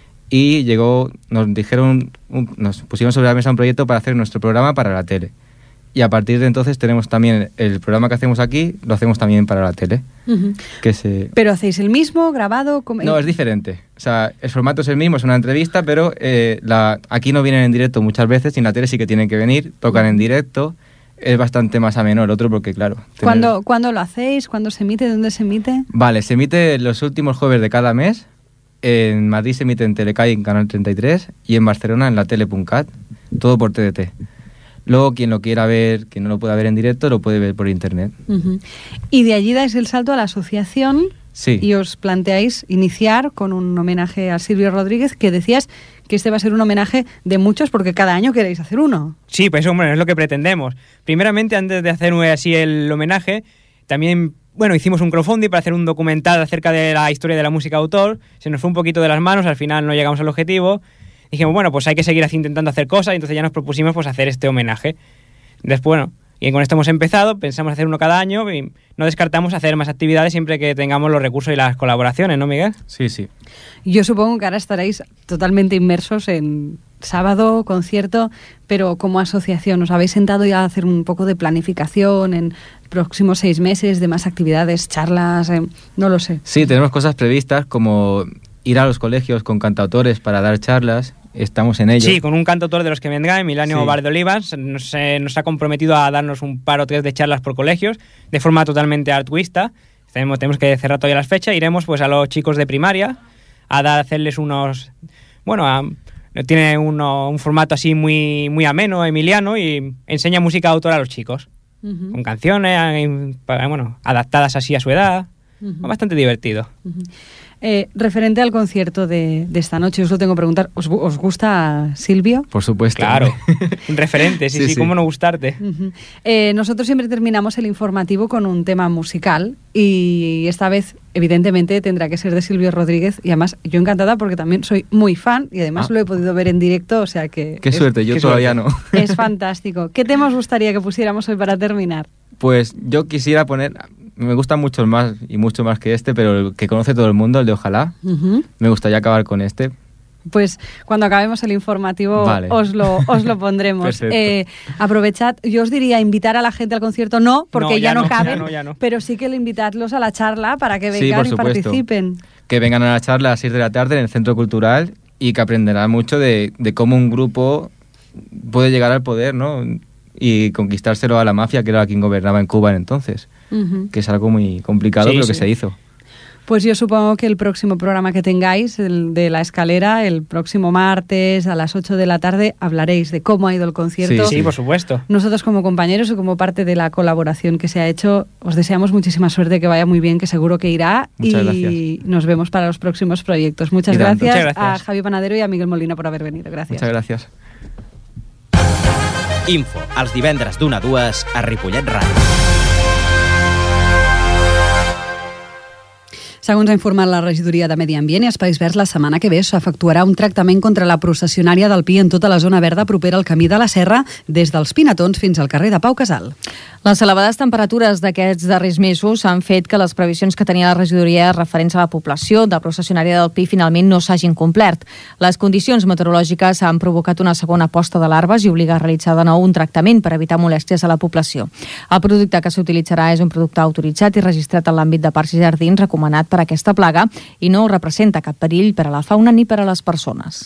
y llegó, nos dijeron, un- nos pusieron sobre la mesa un proyecto para hacer nuestro programa para la tele. Y a partir de entonces tenemos también el programa que hacemos aquí, lo hacemos también para la tele. Ujú. Que se... ¿Pero hacéis el mismo, grabado? ¿Cómo- No, es diferente. O sea, el formato es el mismo, es una entrevista, pero eh, la, aquí no vienen en directo muchas veces y en la tele sí que tienen que venir, tocan en directo. Es bastante más ameno el otro porque, claro... tener- ¿Cuándo, ¿Cuándo lo hacéis? ¿Cuándo se emite? ¿Dónde se emite? Vale, se emite los últimos jueves de cada mes. En Madrid se emite en Telecay, en Canal treinta y tres, y en Barcelona en la tele punto cat, todo por T D T. Luego, quien lo quiera ver, quien no lo pueda ver en directo, lo puede ver por internet. Ujú. Y de allí dais el salto a la asociación Sí. y os planteáis iniciar con un homenaje a Silvio Rodríguez, que decías que este va a ser un homenaje de muchos porque cada año queréis hacer uno. Sí, pues hombre, es lo que pretendemos. Primeramente, antes de hacer así el homenaje, también, bueno, hicimos un crowdfunding para hacer un documental acerca de la historia de la música autor. Se nos fue un poquito de las manos, al final no llegamos al objetivo. Dijimos, bueno, pues hay que seguir así intentando hacer cosas, y entonces ya nos propusimos pues hacer este homenaje. Después, bueno, y con esto hemos empezado, pensamos hacer uno cada año y no descartamos hacer más actividades siempre que tengamos los recursos y las colaboraciones, ¿no, Miguel? Sí, sí. Yo supongo que ahora estaréis totalmente inmersos en sábado, concierto, pero como asociación, ¿os habéis sentado ya a hacer un poco de planificación en próximos seis meses de más actividades, charlas? Eh, no lo sé. Sí, tenemos cosas previstas como ir a los colegios con cantautores para dar charlas. Estamos en ello. Sí, con un cantautor de los que vendrá, Emiliano Sí. Valdeolivas, nos, eh, nos ha comprometido a darnos un par o tres de charlas por colegios, de forma totalmente altruista. Tenemos, tenemos que cerrar todavía las fechas. Iremos pues a los chicos de primaria a dar, hacerles unos... Bueno, a- tiene uno, un formato así muy, muy ameno, Emiliano, y enseña música de autor a los chicos. Ujú. Con canciones, eh, para- bueno, adaptadas así a su edad. Ujú. Bastante divertido. Eh, referente al concierto de, de esta noche, os lo tengo que preguntar, ¿os, gu- os gusta Silvio? Por supuesto. Claro, un referente, sí, Sí, sí, sí. cómo no gustarte. Ujú. Eh, nosotros siempre terminamos el informativo con un tema musical y esta vez, evidentemente, tendrá que ser de Silvio Rodríguez y además yo encantada porque también soy muy fan y además Ah. lo he podido ver en directo, o sea que Qué es, suerte, yo qué todavía suerte. no. es fantástico. ¿Qué tema os gustaría que pusiéramos hoy para terminar? Pues yo quisiera poner... Me gustan muchos más y mucho más que este, pero el que conoce todo el mundo, el de Ojalá. Ujú. Me gustaría acabar con este. Pues cuando acabemos el informativo Vale. os, lo, os lo pondremos. Perfecto. Eh, aprovechad, yo os diría invitar a la gente al concierto, no, porque No, ya, ya no no, caben, ya no, ya no. pero sí que le invitadlos a la charla para que Sí, vengan por y supuesto. participen. Que vengan a la charla a las seis de la tarde en el Centro Cultural y que aprenderán mucho de, de cómo un grupo puede llegar al poder, ¿no? Y conquistárselo a la mafia, que era quien gobernaba en Cuba en entonces. Ujú. Que es algo muy complicado, Sí, pero que sí. se hizo. Pues yo supongo que el próximo programa que tengáis, el de La Escalera, el próximo martes a las ocho de la tarde, hablaréis de cómo ha ido el concierto. Sí, por supuesto. Nosotros como compañeros y como parte de la colaboración que se ha hecho, os deseamos muchísima suerte, que vaya muy bien, que seguro que irá. Muchas y gracias. nos vemos para los próximos proyectos. Muchas Y tanto. gracias, Muchas gracias. a Javi Panadero y a Miguel Molina por haber venido. Gracias. Muchas gracias. Info, els divendres d'una a dues a Ripollet Ràdio. ¿Se Segons ha informat la regidoria de Medi Ambient i Espais Verds, la setmana que ve s'efectuarà un tractament contra la processionària del pi en tota la zona verda propera al camí de la Serra, des dels Pinatons fins al carrer de Pau Casal. Les elevades temperatures d'aquests darrers mesos han fet que les previsions que tenia la regidoria referents a la població de processionària del pi finalment no s'hagin complert. Les condicions meteorològiques han provocat una segona posta de larves i obliga a realitzar de nou un tractament per evitar molèsties a la població. El producte que s'utilitzarà és un producte autoritzat i registrat en l'àmbit de parcs i jardins recomanat per a aquesta plaga i no representa cap perill per a la fauna ni per a les persones.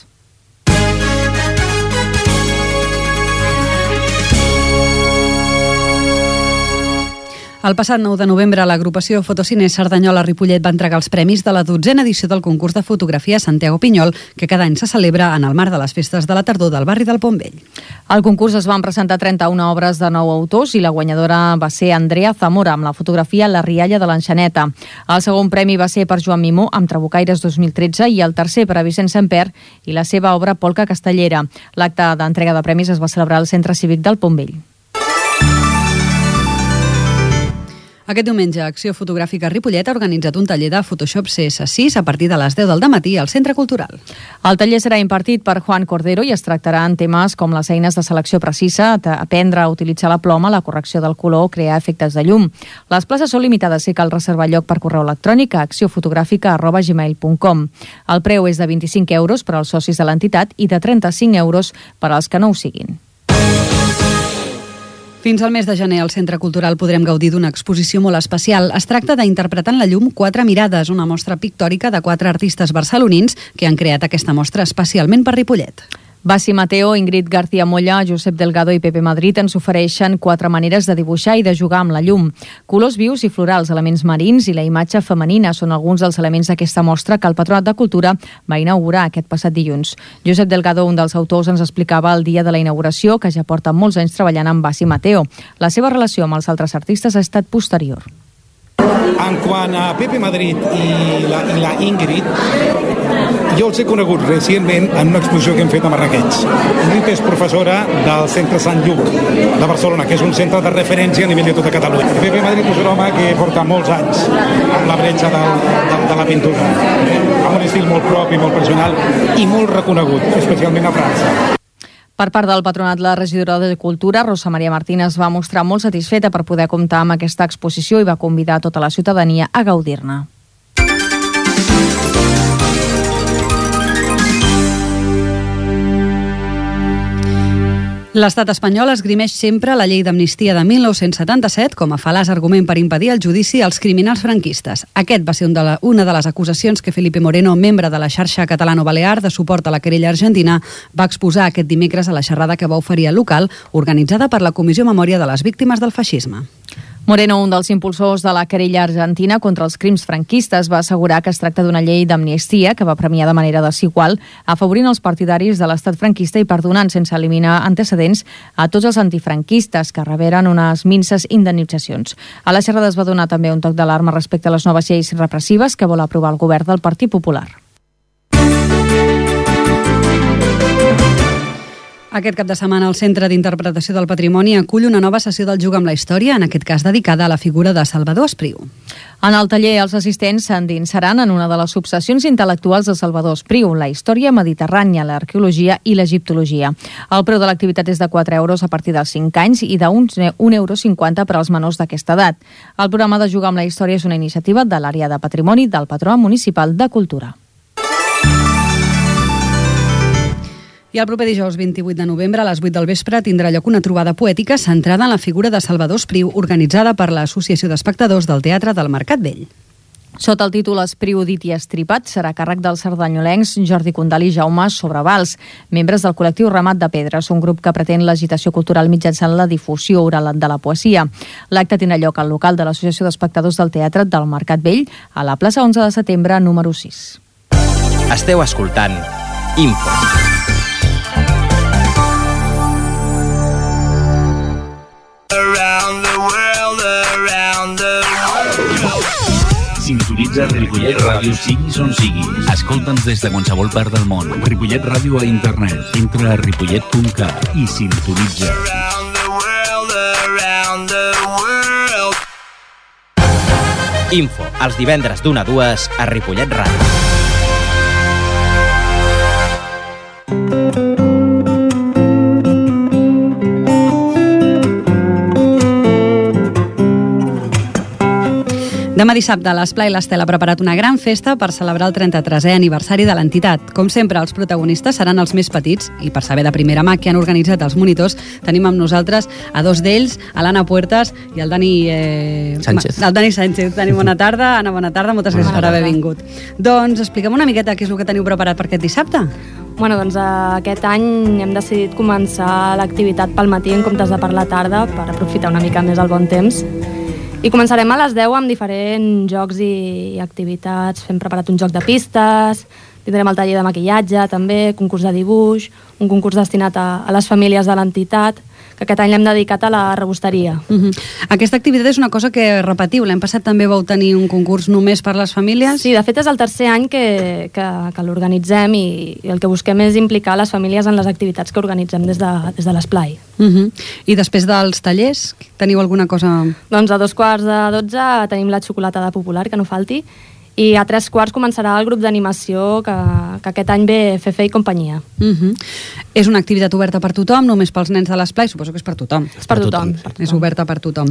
El passat nou de novembre, l'agrupació Fotocine Cerdanyola Ripollet va entregar els premis de la dotzena edició del concurs de fotografia Santiago Pinyol, que cada any se celebra en el marc de les festes de la tardor del barri del Pont Vell. Al concurs es van presentar trenta-una obres de nou autors i la guanyadora va ser Andrea Zamora amb la fotografia La rialla de l'Enxaneta. El segon premi va ser per Joan Mimó amb Trabucaires dos mil tretze i el tercer per a Vicent Semper i la seva obra Polca Castellera. L'acte d'entrega de premis es va celebrar al Centre Cívic del Pont Vell. Aquest diumenge, Acció Fotogràfica Ripollet ha organitzat un taller de Photoshop C S sis a partir de les deu del dematí al Centre Cultural. El taller serà impartit per Juan Cordero i es tractarà en temes com les eines de selecció precisa, aprendre a utilitzar la ploma, la correcció del color o crear efectes de llum. Les places són limitades i cal reservar lloc per correu electrònic a acciofotogràfica arroba gmail punt com. El preu és de vint-i-cinc euros per als socis de l'entitat i de trenta-cinc euros per als que no ho siguin. Fins al mes de gener al Centre Cultural podrem gaudir d'una exposició molt especial. Es tracta d'Interpretant la llum, quatre mirades, una mostra pictòrica de quatre artistes barcelonins que han creat aquesta mostra especialment per Ripollet. Basi Mateo, Ingrid García Molla, Josep Delgado i Pepe Madrid ens ofereixen quatre maneres de dibuixar i de jugar amb la llum. Colors vius i florals, elements marins i la imatge femenina són alguns dels elements d'aquesta mostra que el Patronat de Cultura va inaugurar aquest passat dilluns. Josep Delgado, un dels autors, ens explicava el dia de la inauguració que ja porta molts anys treballant amb Basi Mateo. La seva relació amb els altres artistes ha estat posterior. En quant a Pepe Madrid i la, i la Ingrid, jo els he conegut recentment en una exposició que hem fet a Marrakech. Ingrid és professora del Centre Sant Lluc de Barcelona, que és un centre de referència a nivell de tota Catalunya. Pepe Madrid és un home que porta molts anys amb la bretxa de, de, de la pintura, amb un estil molt propi, molt personal i molt reconegut, especialment a França. Per part del Patronat, la regidora de Cultura, Rosa Maria Martín, es va mostrar molt satisfeta per poder comptar amb aquesta exposició i va convidar tota la ciutadania a gaudir-ne. L'estat espanyol esgrimeix sempre la llei d'amnistia de mil nou-cents setanta-set com a fal·laç argument per impedir el judici als criminals franquistes. Aquest va ser un de la, una de les acusacions que Felipe Moreno, membre de la xarxa catalano-balear de suport a la querella argentina, va exposar aquest dimecres a la xerrada que va oferir al local, organitzada per la Comissió Memòria de les Víctimes del Feixisme. Moreno, un dels impulsors de la querella argentina contra els crims franquistes, va assegurar que es tracta d'una llei d'amnistia que va premiar de manera desigual, afavorint els partidaris de l'estat franquista i perdonant sense eliminar antecedents a tots els antifranquistes que reberen unes minses indemnitzacions. A la xerrada es va donar també un toc d'alarma respecte a les noves lleis repressives que vol aprovar el govern del Partit Popular. Aquest cap de setmana el Centre d'Interpretació del Patrimoni acull una nova sessió del Juga amb la Història, en aquest cas dedicada a la figura de Salvador Espriu. En el taller, els assistents s'endinsaran en una de les obsessions intel·lectuals de Salvador Espriu, la història mediterrània, l'arqueologia i l'egiptologia. El preu de l'activitat és de quatre euros a partir dels cinc anys i d'uns un euro cinquanta per als menors d'aquesta edat. El programa de Juga amb la Història és una iniciativa de l'àrea de patrimoni del Patronat Municipal de Cultura. I el proper dijous vint-i-vuit de novembre a les vuit del vespre tindrà lloc una trobada poètica centrada en la figura de Salvador Espriu, organitzada per l'Associació d'Espectadors del Teatre del Mercat Vell. Sota el títol Espriu dit i estripat serà càrrec dels cerdanyolencs Jordi Condal i Jaume Sobrevals, membres del col·lectiu Ramat de Pedres, un grup que pretén l'agitació cultural mitjançant la difusió oral de la poesia. L'acte tindrà lloc al local de l'Associació d'Espectadors del Teatre del Mercat Vell, a la plaça onze de setembre, número sis. Esteu escoltant Info. Sintonitza Ripollet Ràdio siguis on siguis. Escolta'ns des de qualsevol part del món. Ripollet Ràdio a internet. Entra a ripollet punt cat i sintonitza. Info, els divendres d'una a dues a Ripollet Ràdio. Demà dissabte, l'Esplai l'Estel ha preparat una gran festa per celebrar el trenta-tresè aniversari de l'entitat. Com sempre, els protagonistes seran els més petits i per saber de primera mà què han organitzat els monitors, tenim amb nosaltres a dos d'ells, a l'Anna Puertas i el Dani... Eh... Sánchez. El Dani Sánchez. Dani, bona tarda. Anna, bona tarda. Moltes gràcies per haver vingut. Doncs expliquem una miqueta què és el que teniu preparat per aquest dissabte. Bueno, doncs aquest any hem decidit començar l'activitat pel matí en comptes de per la tarda per aprofitar una mica més el bon temps. I començarem a les deu amb diferents jocs i activitats. Hem preparat un joc de pistes, tindrem el taller de maquillatge també, concurs de dibuix, un concurs destinat a, a les famílies de l'entitat, que aquest any l'hem dedicat a la rebosteria. Uh-huh. Aquesta activitat és una cosa que repetiu. L'any passat també vau tenir un concurs només per les famílies? Sí, de fet és el tercer any que, que, que l'organitzem i, i el que busquem és implicar les famílies en les activitats que organitzem des de, des de l'Esplai. Uh-huh. I després dels tallers, teniu alguna cosa...? Doncs a dos quarts de dotze tenim la xocolatada popular, que no falti, i a tres quarts començarà el grup d'animació que, que aquest any ve Fefe i companyia. Uh-huh. És una activitat oberta per tothom, només pels nens de l'Esplai? Suposo que és per tothom. És per tothom. Per tothom. És oberta per tothom.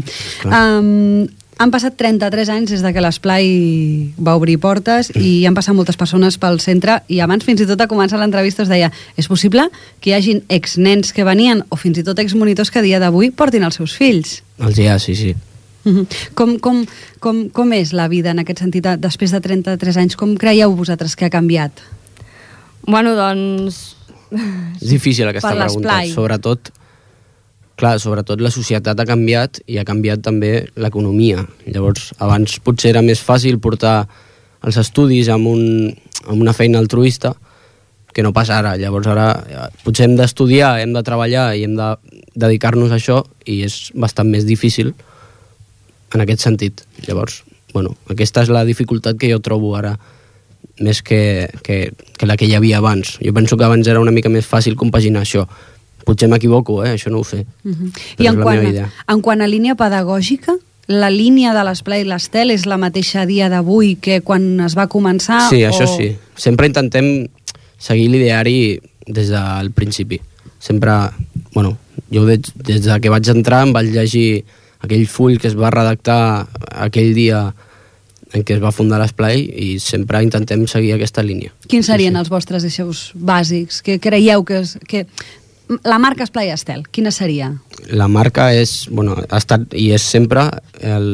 Um, han passat trenta-tres anys des de que l'Esplai va obrir portes i han passat moltes persones pel centre i abans fins i tot a començar l'entrevista es deia és possible que hi hagin exnens que venien o fins i tot exmonitors que a dia d'avui portin els seus fills? Els hi ha, sí, sí. Com, com, com, com és la vida en aquest sentit després de trenta-tres anys? Com creieu vosaltres que ha canviat? Bueno, doncs... És difícil aquesta pregunta, sobretot clar, sobretot la societat ha canviat i ha canviat també l'economia. Llavors, abans potser era més fàcil portar els estudis amb, un, amb una feina altruista que no passa ara. Llavors ara potser hem d'estudiar, hem de treballar i hem de dedicar-nos a això i és bastant més difícil en aquest sentit. Llavors, bueno, aquesta és la dificultat que jo trobo ara més que, que, que la que hi havia abans. Jo penso que abans era una mica més fàcil compaginar això. Potser m'equivoco, eh? Això no ho sé. Uh-huh. I en quant, a, en quant a línia pedagògica, la línia de l'Esplai i l'Estel és la mateixa a dia d'avui que quan es va començar? Sí, o... això sí. Sempre intentem seguir l'ideari des del principi. Sempre, bueno, jo des, des de que vaig entrar em vaig llegir aquell full que es va redactar aquell dia en què es va fundar l'Esplai i sempre intentem seguir aquesta línia. Quins serien sí, sí. els vostres eixos bàsics? Que creieu que... És, que... La marca Esplai Estel, quina seria? La marca és, bueno, ha estat i és sempre el,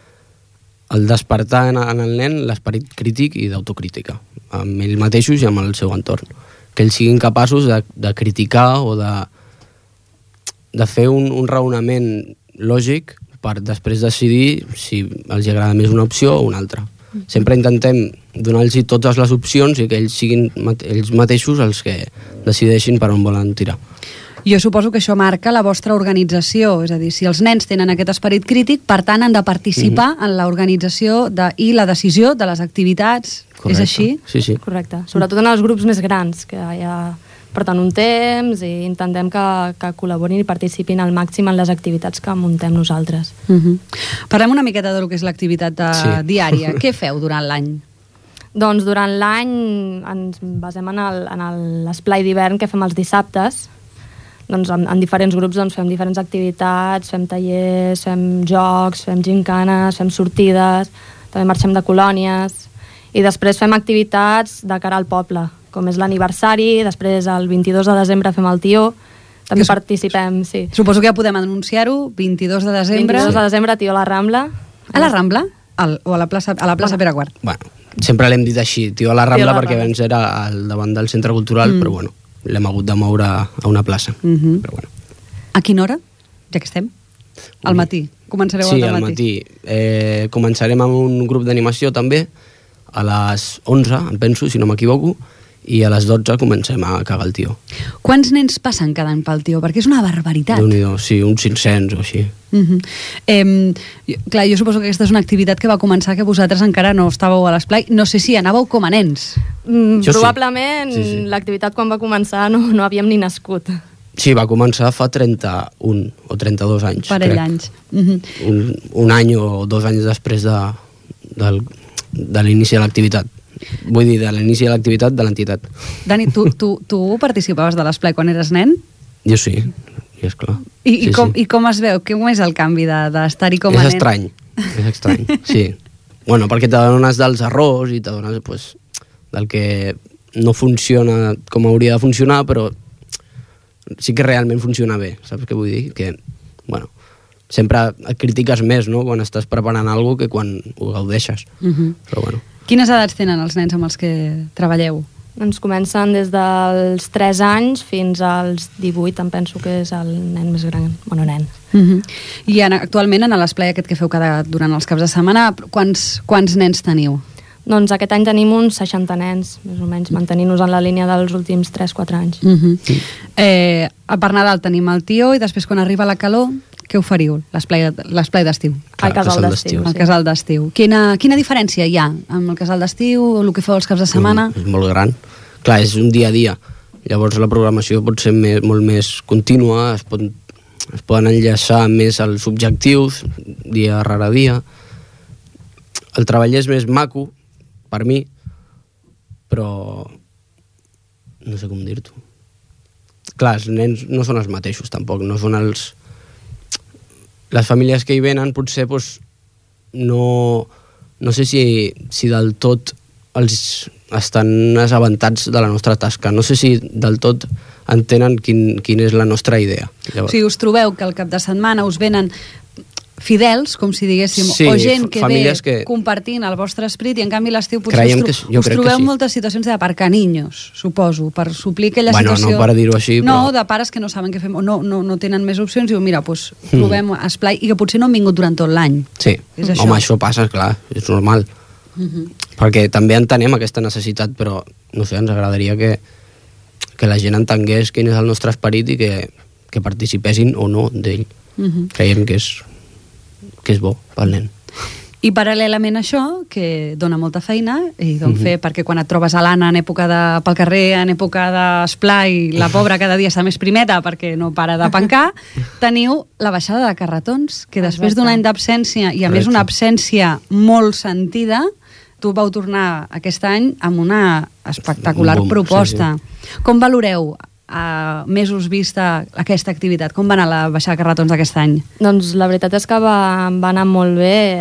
el despertar en, en el nen l'esperit crític i d'autocrítica, amb ells mateixos i amb el seu entorn. Que ells siguin capaços de, de criticar o de, de fer un, un raonament lògic per després decidir si els agrada més una opció o una altra. Sempre intentem donar-los totes les opcions i que ells siguin ells mateixos els que decideixin per on volen tirar. Jo suposo que això marca la vostra organització, és a dir, si els nens tenen aquest esperit crític, per tant han de participar mm-hmm. en l'organització de, i la decisió de les activitats. Correcte. És així? Sí, sí. Correcte. Sobretot en els grups més grans, que ja porten un temps i intentem que, que col·laborin i participin al màxim en les activitats que muntem nosaltres. Mm-hmm. Parlem una miqueta del que és l'activitat de... sí. diària. Què feu durant l'any? Doncs durant l'any ens basem en l'esplai d'hivern que fem els dissabtes. Doncs en, en diferents grups doncs, fem diferents activitats, fem tallers, fem jocs, fem gincanes, fem sortides, també marxem de colònies i després fem activitats de cara al poble, com és l'aniversari, després el vint-i-dos de desembre fem el Tió, també que participem, sí. Suposo que ja podem anunciar-ho, vint-i-dos de desembre. vint-i-dos de desembre, Tió a la Rambla. A la Rambla? Al, o a la plaça, a la plaça bueno. Pere quart? Bueno, sempre l'hem dit així, Tió a la Rambla, perquè abans era al davant del centre cultural, mm. però bueno, l'hem hagut de moure a una plaça. Mm-hmm. Però bueno. A quina hora, ja que estem? Al matí. Començareu sí, al matí? Sí, al matí. Eh, començarem amb un grup d'animació també, a les onze, em penso, si no m'equivoco, i a les dotze comencem a cagar el Tió. Quants nens passen cada any pel Tió? Perquè és una barbaritat. Déu-n'hi-do, sí, uns cinc-cents o així. Uh-huh. eh, clar, jo suposo que aquesta és una activitat que va començar que vosaltres encara no estàveu a l'esplai. No sé si anàveu com a nens. Mm, probablement sí. Sí, sí. L'activitat quan va començar no, no havíem ni nascut. Sí, va començar fa trenta-un o trenta-dos anys. Parell anys. Uh-huh. un, un any o dos anys després de, del, de l'inici de l'activitat. Vull dir, de l'inici de l'activitat de l'entitat. Dani, tu, tu, tu participaves de l'esplai quan eres nen? Jo sí, i és clar. I, sí, i, com, sí. I com es veu? Com és el canvi d'estar-hi com a és nen? És estrany, és estrany, sí. Bueno, perquè t'adones dels errors i t'adones pues, del que no funciona com hauria de funcionar, però sí que realment funciona bé, saps què vull dir? Que, bueno, sempre et critiques més, no?, quan estàs preparant alguna cosa que quan ho gaudeixes. Uh-huh. Però bueno. Quines edats tenen els nens amb els que treballeu? Ens comencen des dels tres anys fins als divuit, em penso que és el nen més gran, bueno, nen. Uh-huh. I en, actualment en l'esplai aquest que feu cada, durant els caps de setmana, quants, quants nens teniu? Doncs aquest any tenim uns seixanta nens, més o menys, mantenint-nos en la línia dels últims tres quatre anys. Uh-huh. eh, per Nadal tenim el tió i després quan arriba la calor, què oferiu? L'esplai d'estiu. El casal d'estiu. El casal d'estiu. Quina, quina diferència hi ha amb el casal d'estiu o el que feu els caps de setmana? És molt gran. Clar, és un dia a dia. Llavors la programació pot ser més, molt més contínua, es, pot, es poden enllaçar més als objectius, dia rere dia. El treball és més maco, per mi, però no sé com dir-t'ho. Clar, els nens no són els mateixos, tampoc, no són els... Les famílies que hi venen potser doncs, no, no sé si, si del tot els estan assabentats de la nostra tasca. No sé si del tot entenen quin, quina és la nostra idea. Llavors. O sigui, us trobeu que al cap de setmana us venen fidels, com si diguéssim, sí, o gent que ve que... compartint el vostre esperit i en canvi l'estiu potser us, tro que, us trobeu sí. moltes situacions d'aparcar niños, suposo, per suplir aquella bueno, situació... No per dir-ho així, no, però... de pares que no saben què fem, o no, no, no tenen més opcions i diuen, mira, doncs provem mm. esplai, i que potser no han vingut durant tot l'any. Sí, és això. Home, això passa, clar, és normal. Uh-huh. Perquè també entenem aquesta necessitat, però, no sé, ens agradaria que, que la gent entengués quin és el nostre esperit i que, que participessin o no d'ell. Uh-huh. Creiem que és... que és bo pel nen. I paral·lelament a això, que dona molta feina, i don mm-hmm. fer, perquè quan et trobes a l'Anna en època de, pel carrer, en època d'esplai, la pobra cada dia està més primeta perquè no para de pencar, teniu la baixada de carretons, que després d'un any d'absència, i a més una absència molt sentida, tu vau tornar aquest any amb una espectacular Bum, proposta. Sí, sí. Com valoreu a mesos vista aquesta activitat? Com va anar la baixada de carretons d'aquest any? Doncs la veritat és que va, va anar molt bé,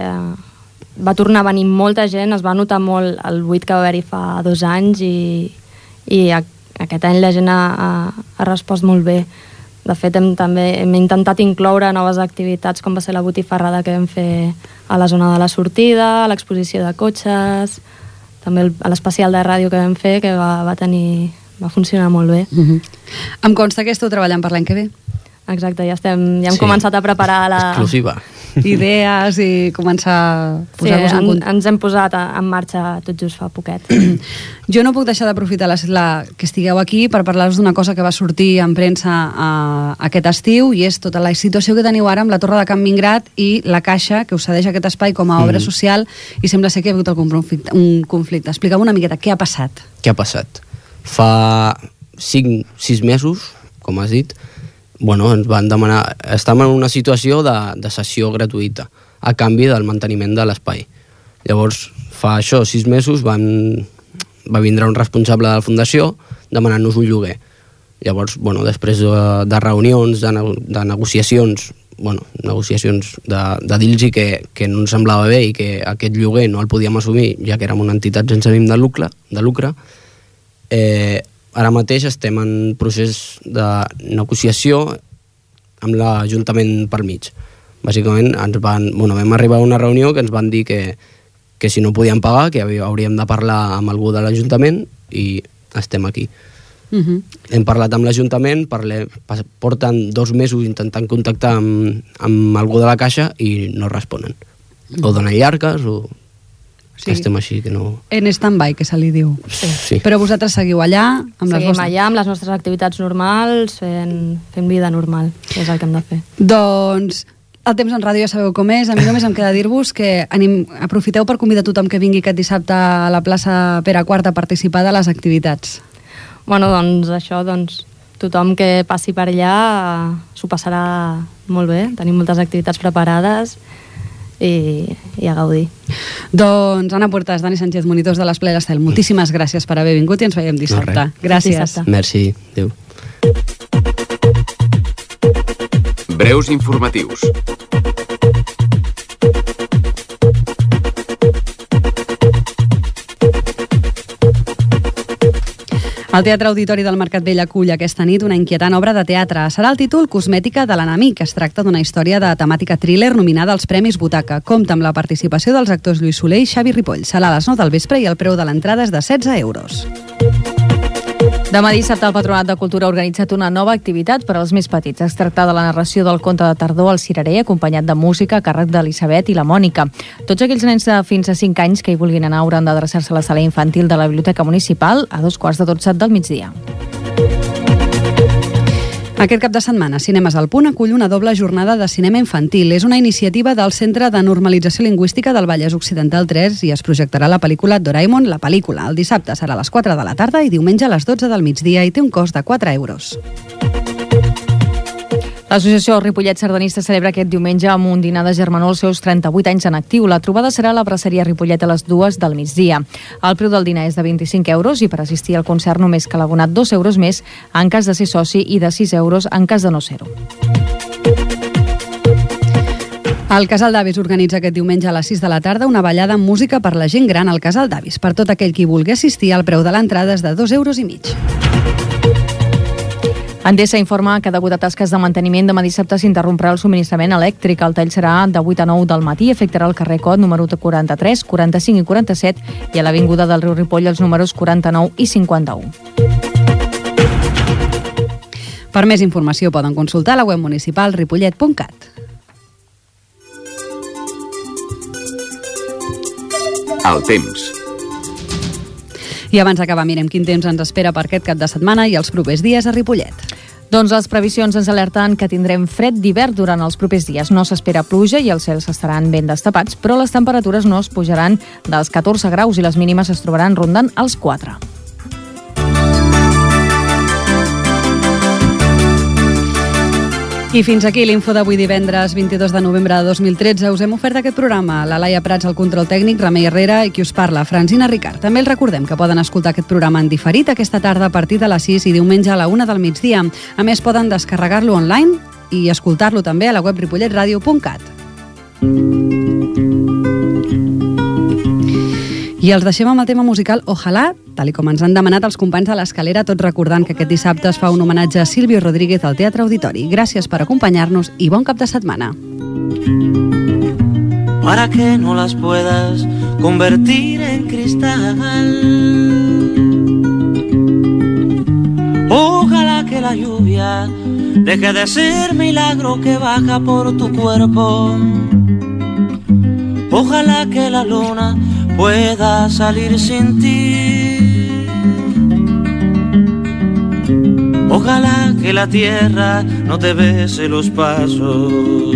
va tornar a venir molta gent, es va notar molt el buit que va haver-hi fa dos anys i, i a, aquest any la gent ha, ha, ha respost molt bé. De fet, hem, també hem intentat incloure noves activitats com va ser la botifarrada que vam fer a la zona de la sortida, l'exposició de cotxes, també l'especial de ràdio que vam fer, que va, va tenir... va funcionar molt bé. Uh-huh. Em consta que esteu treballant per l'any que ve. Exacte, ja, estem, ja hem sí. començat a preparar la... Exclusiva. Idees i començar a posar-vos sí, en compte. Ens hem posat en marxa tot just fa poquet. Jo no puc deixar d'aprofitar la, la, que estigueu aquí per parlar-vos d'una cosa que va sortir en premsa a, aquest estiu, i és tota la situació que teniu ara amb la Torre de Can Mingrat i la Caixa, que us cedeix aquest espai com a obra mm. social, i sembla ser que hi ha hagut un conflicte. Un conflicte. Expliqueu una miqueta, què ha passat? Què ha passat? Fa cinc sis mesos, com has dit, bueno, ens van demanar... Estem en una situació de, de sessió gratuïta a canvi del manteniment de l'espai. Llavors, fa això, sis mesos, van, va vindre un responsable de la Fundació demanant-nos un lloguer. Llavors, bueno, després de, de reunions, de, de negociacions, bueno, negociacions de, de dir-los que, que no ens semblava bé i que aquest lloguer no el podíem assumir, ja que érem una entitat sense ànim de lucre, de lucre eh, ara mateix estem en procés de negociació amb l'Ajuntament pel mig. Bàsicament ens van, bueno, vam arribar a una reunió que ens van dir que, que si no podíem pagar, que hauríem de parlar amb algú de l'Ajuntament, i estem aquí. Uh-huh. Hem parlat amb l'Ajuntament, parlem, porten dos mesos intentant contactar amb, amb algú de la Caixa i no responen. Uh-huh. O donen llargues o... Sí. Estem així, que no... En stand-by, que se li diu. Sí. Però vosaltres seguiu allà? Amb Seguim les vostres... allà amb les nostres activitats normals, fent, fent vida normal, que és el que hem de fer. Doncs el temps en ràdio ja sabeu com és. A mi només em queda dir-vos que anim, aprofiteu per convidar tothom que vingui aquest dissabte a la plaça Pere Quart a participar de les activitats. Bueno, doncs això, doncs, tothom que passi per allà s'ho passarà molt bé. Tenim moltes activitats preparades i, i a gaudir. Doncs Anna Puertas, Dani Sánchez, monitors de l'Esplai l'Estel, moltíssimes gràcies per haver vingut i ens veiem dissabte. No, gràcies. Dissabte. Merci, adéu. Breus informatius. El Teatre Auditori del Mercat Vell acull aquesta nit una inquietant obra de teatre. Serà el títol Cosmètica de l'enemic. Es tracta d'una història de temàtica thriller nominada als Premis Butaca. Compta amb la participació dels actors Lluís Soler i Xavi Ripoll. Serà a les nou del vespre i el preu de l'entrada és de setze euros. Demà dissabte el Patronat de Cultura ha organitzat una nova activitat per als més petits. Es tracta de la narració del conte de tardor al Cirerer, acompanyat de música a càrrec d'Elisabet i la Mònica. Tots aquells nens de fins a cinc anys que hi vulguin anar hauran d'adreçar-se a la sala infantil de la Biblioteca Municipal a dos quarts de dotze del migdia. Aquest cap de setmana, Cinemes al Punt acull una doble jornada de cinema infantil. És una iniciativa del Centre de Normalització Lingüística del Vallès Occidental tres i es projectarà la pel·lícula Doraemon, la pel·lícula. El dissabte serà a les quatre de la tarda i diumenge a les dotze del migdia i té un cost de quatre euros. L'associació Ripollet Sardanista celebra aquest diumenge amb un dinar de germanor els seus trenta-vuit anys en actiu. La trobada serà a la braceria Ripollet a les dues del migdia. El preu del dinar és de vint-i-cinc euros i per assistir al concert només cal abonar dos euros més en cas de ser soci i de sis euros en cas de no ser-ho. El Casal d'Avis organitza aquest diumenge a les sis de la tarda una ballada amb música per la gent gran al Casal d'Avis. Per tot aquell qui vulgui assistir, el preu de l'entrada és de dos euros i mig. Endesa informa que degut a tasques de manteniment demà dissabte s'interromprà el subministrament elèctric. El tall serà de vuit a nou del matí i afectarà el carrer Cot número quaranta-tres, quaranta-cinc i quaranta-set i a l'avinguda del riu Ripoll els números quaranta-nou i cinquanta-u. Per més informació poden consultar la web municipal ripollet punt cat. El temps. I abans d'acabar, mirem quin temps ens espera per aquest cap de setmana i els propers dies a Ripollet. Doncs les previsions ens alerten que tindrem fred d'hivern durant els propers dies. No s'espera pluja i els cels estaran ben destapats, però les temperatures no es pujaran dels catorze graus i les mínimes es trobaran rondant els quatre. I fins aquí l'info d'avui divendres vint-i-dos de novembre de dos mil tretze. Us hem ofert aquest programa. La Laia Prats, el control tècnic, Remei Herrera i qui us parla, Francina Ricard. També els recordem que poden escoltar aquest programa en diferit aquesta tarda a partir de les sis i diumenge a la una del migdia. A més, poden descarregar-lo online i escoltar-lo també a la web ripollet ràdio punt cat. I els deixem amb el tema musical Ojalà, tal com ens han demanat els companys de l'Escalera, tot recordant que aquest dissabte es fa un homenatge a Silvio Rodríguez al Teatre Auditori. Gràcies per acompanyar-nos i bon cap de setmana. Para que no las puedas convertir en cristal. Ojalá que la lluvia deje de ser milagro que baja por tu cuerpo. Ojalá que la luna pueda salir sin ti. Ojalá que la tierra no te bese los pasos.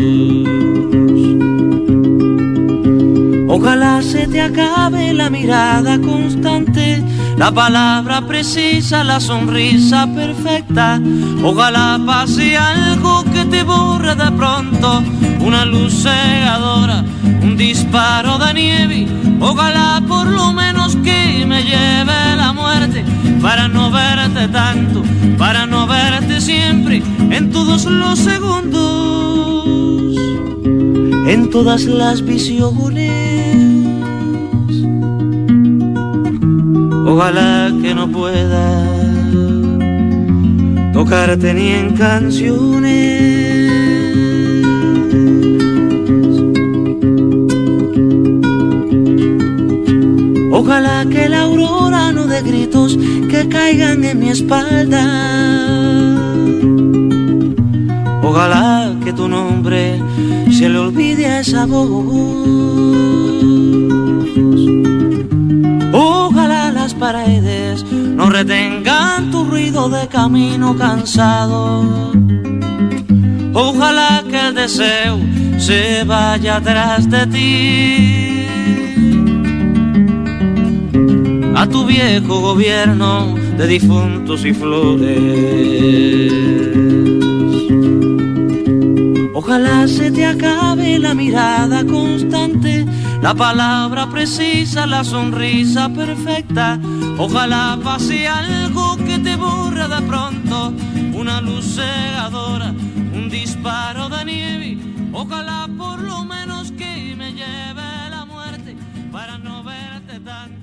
Ojalá se te acabe la mirada constante, la palabra precisa, la sonrisa perfecta. Ojalá pase algo que te borre de pronto, una luz cegadora, un disparo de nieve. Ojalá por lo menos que me lleve la muerte, para no verte tanto, para no verte siempre, en todos los segundos, en todas las visiones. Ojalá que no pueda tocarte ni en canciones. Ojalá que la aurora no dé gritos que caigan en mi espalda. Ojalá que tu nombre se le olvide a esa voz. Ojalá las paredes no retengan tu ruido de camino cansado. Ojalá que el deseo se vaya atrás de ti. A tu viejo gobierno de difuntos y flores. Ojalá Ojalá se te acabe la mirada constante, la palabra precisa, la sonrisa perfecta. Ojalá pase algo que te borra de pronto, una luz cegadora, un disparo de nieve. Ojalá por lo menos que me lleve la muerte para no verte tanto.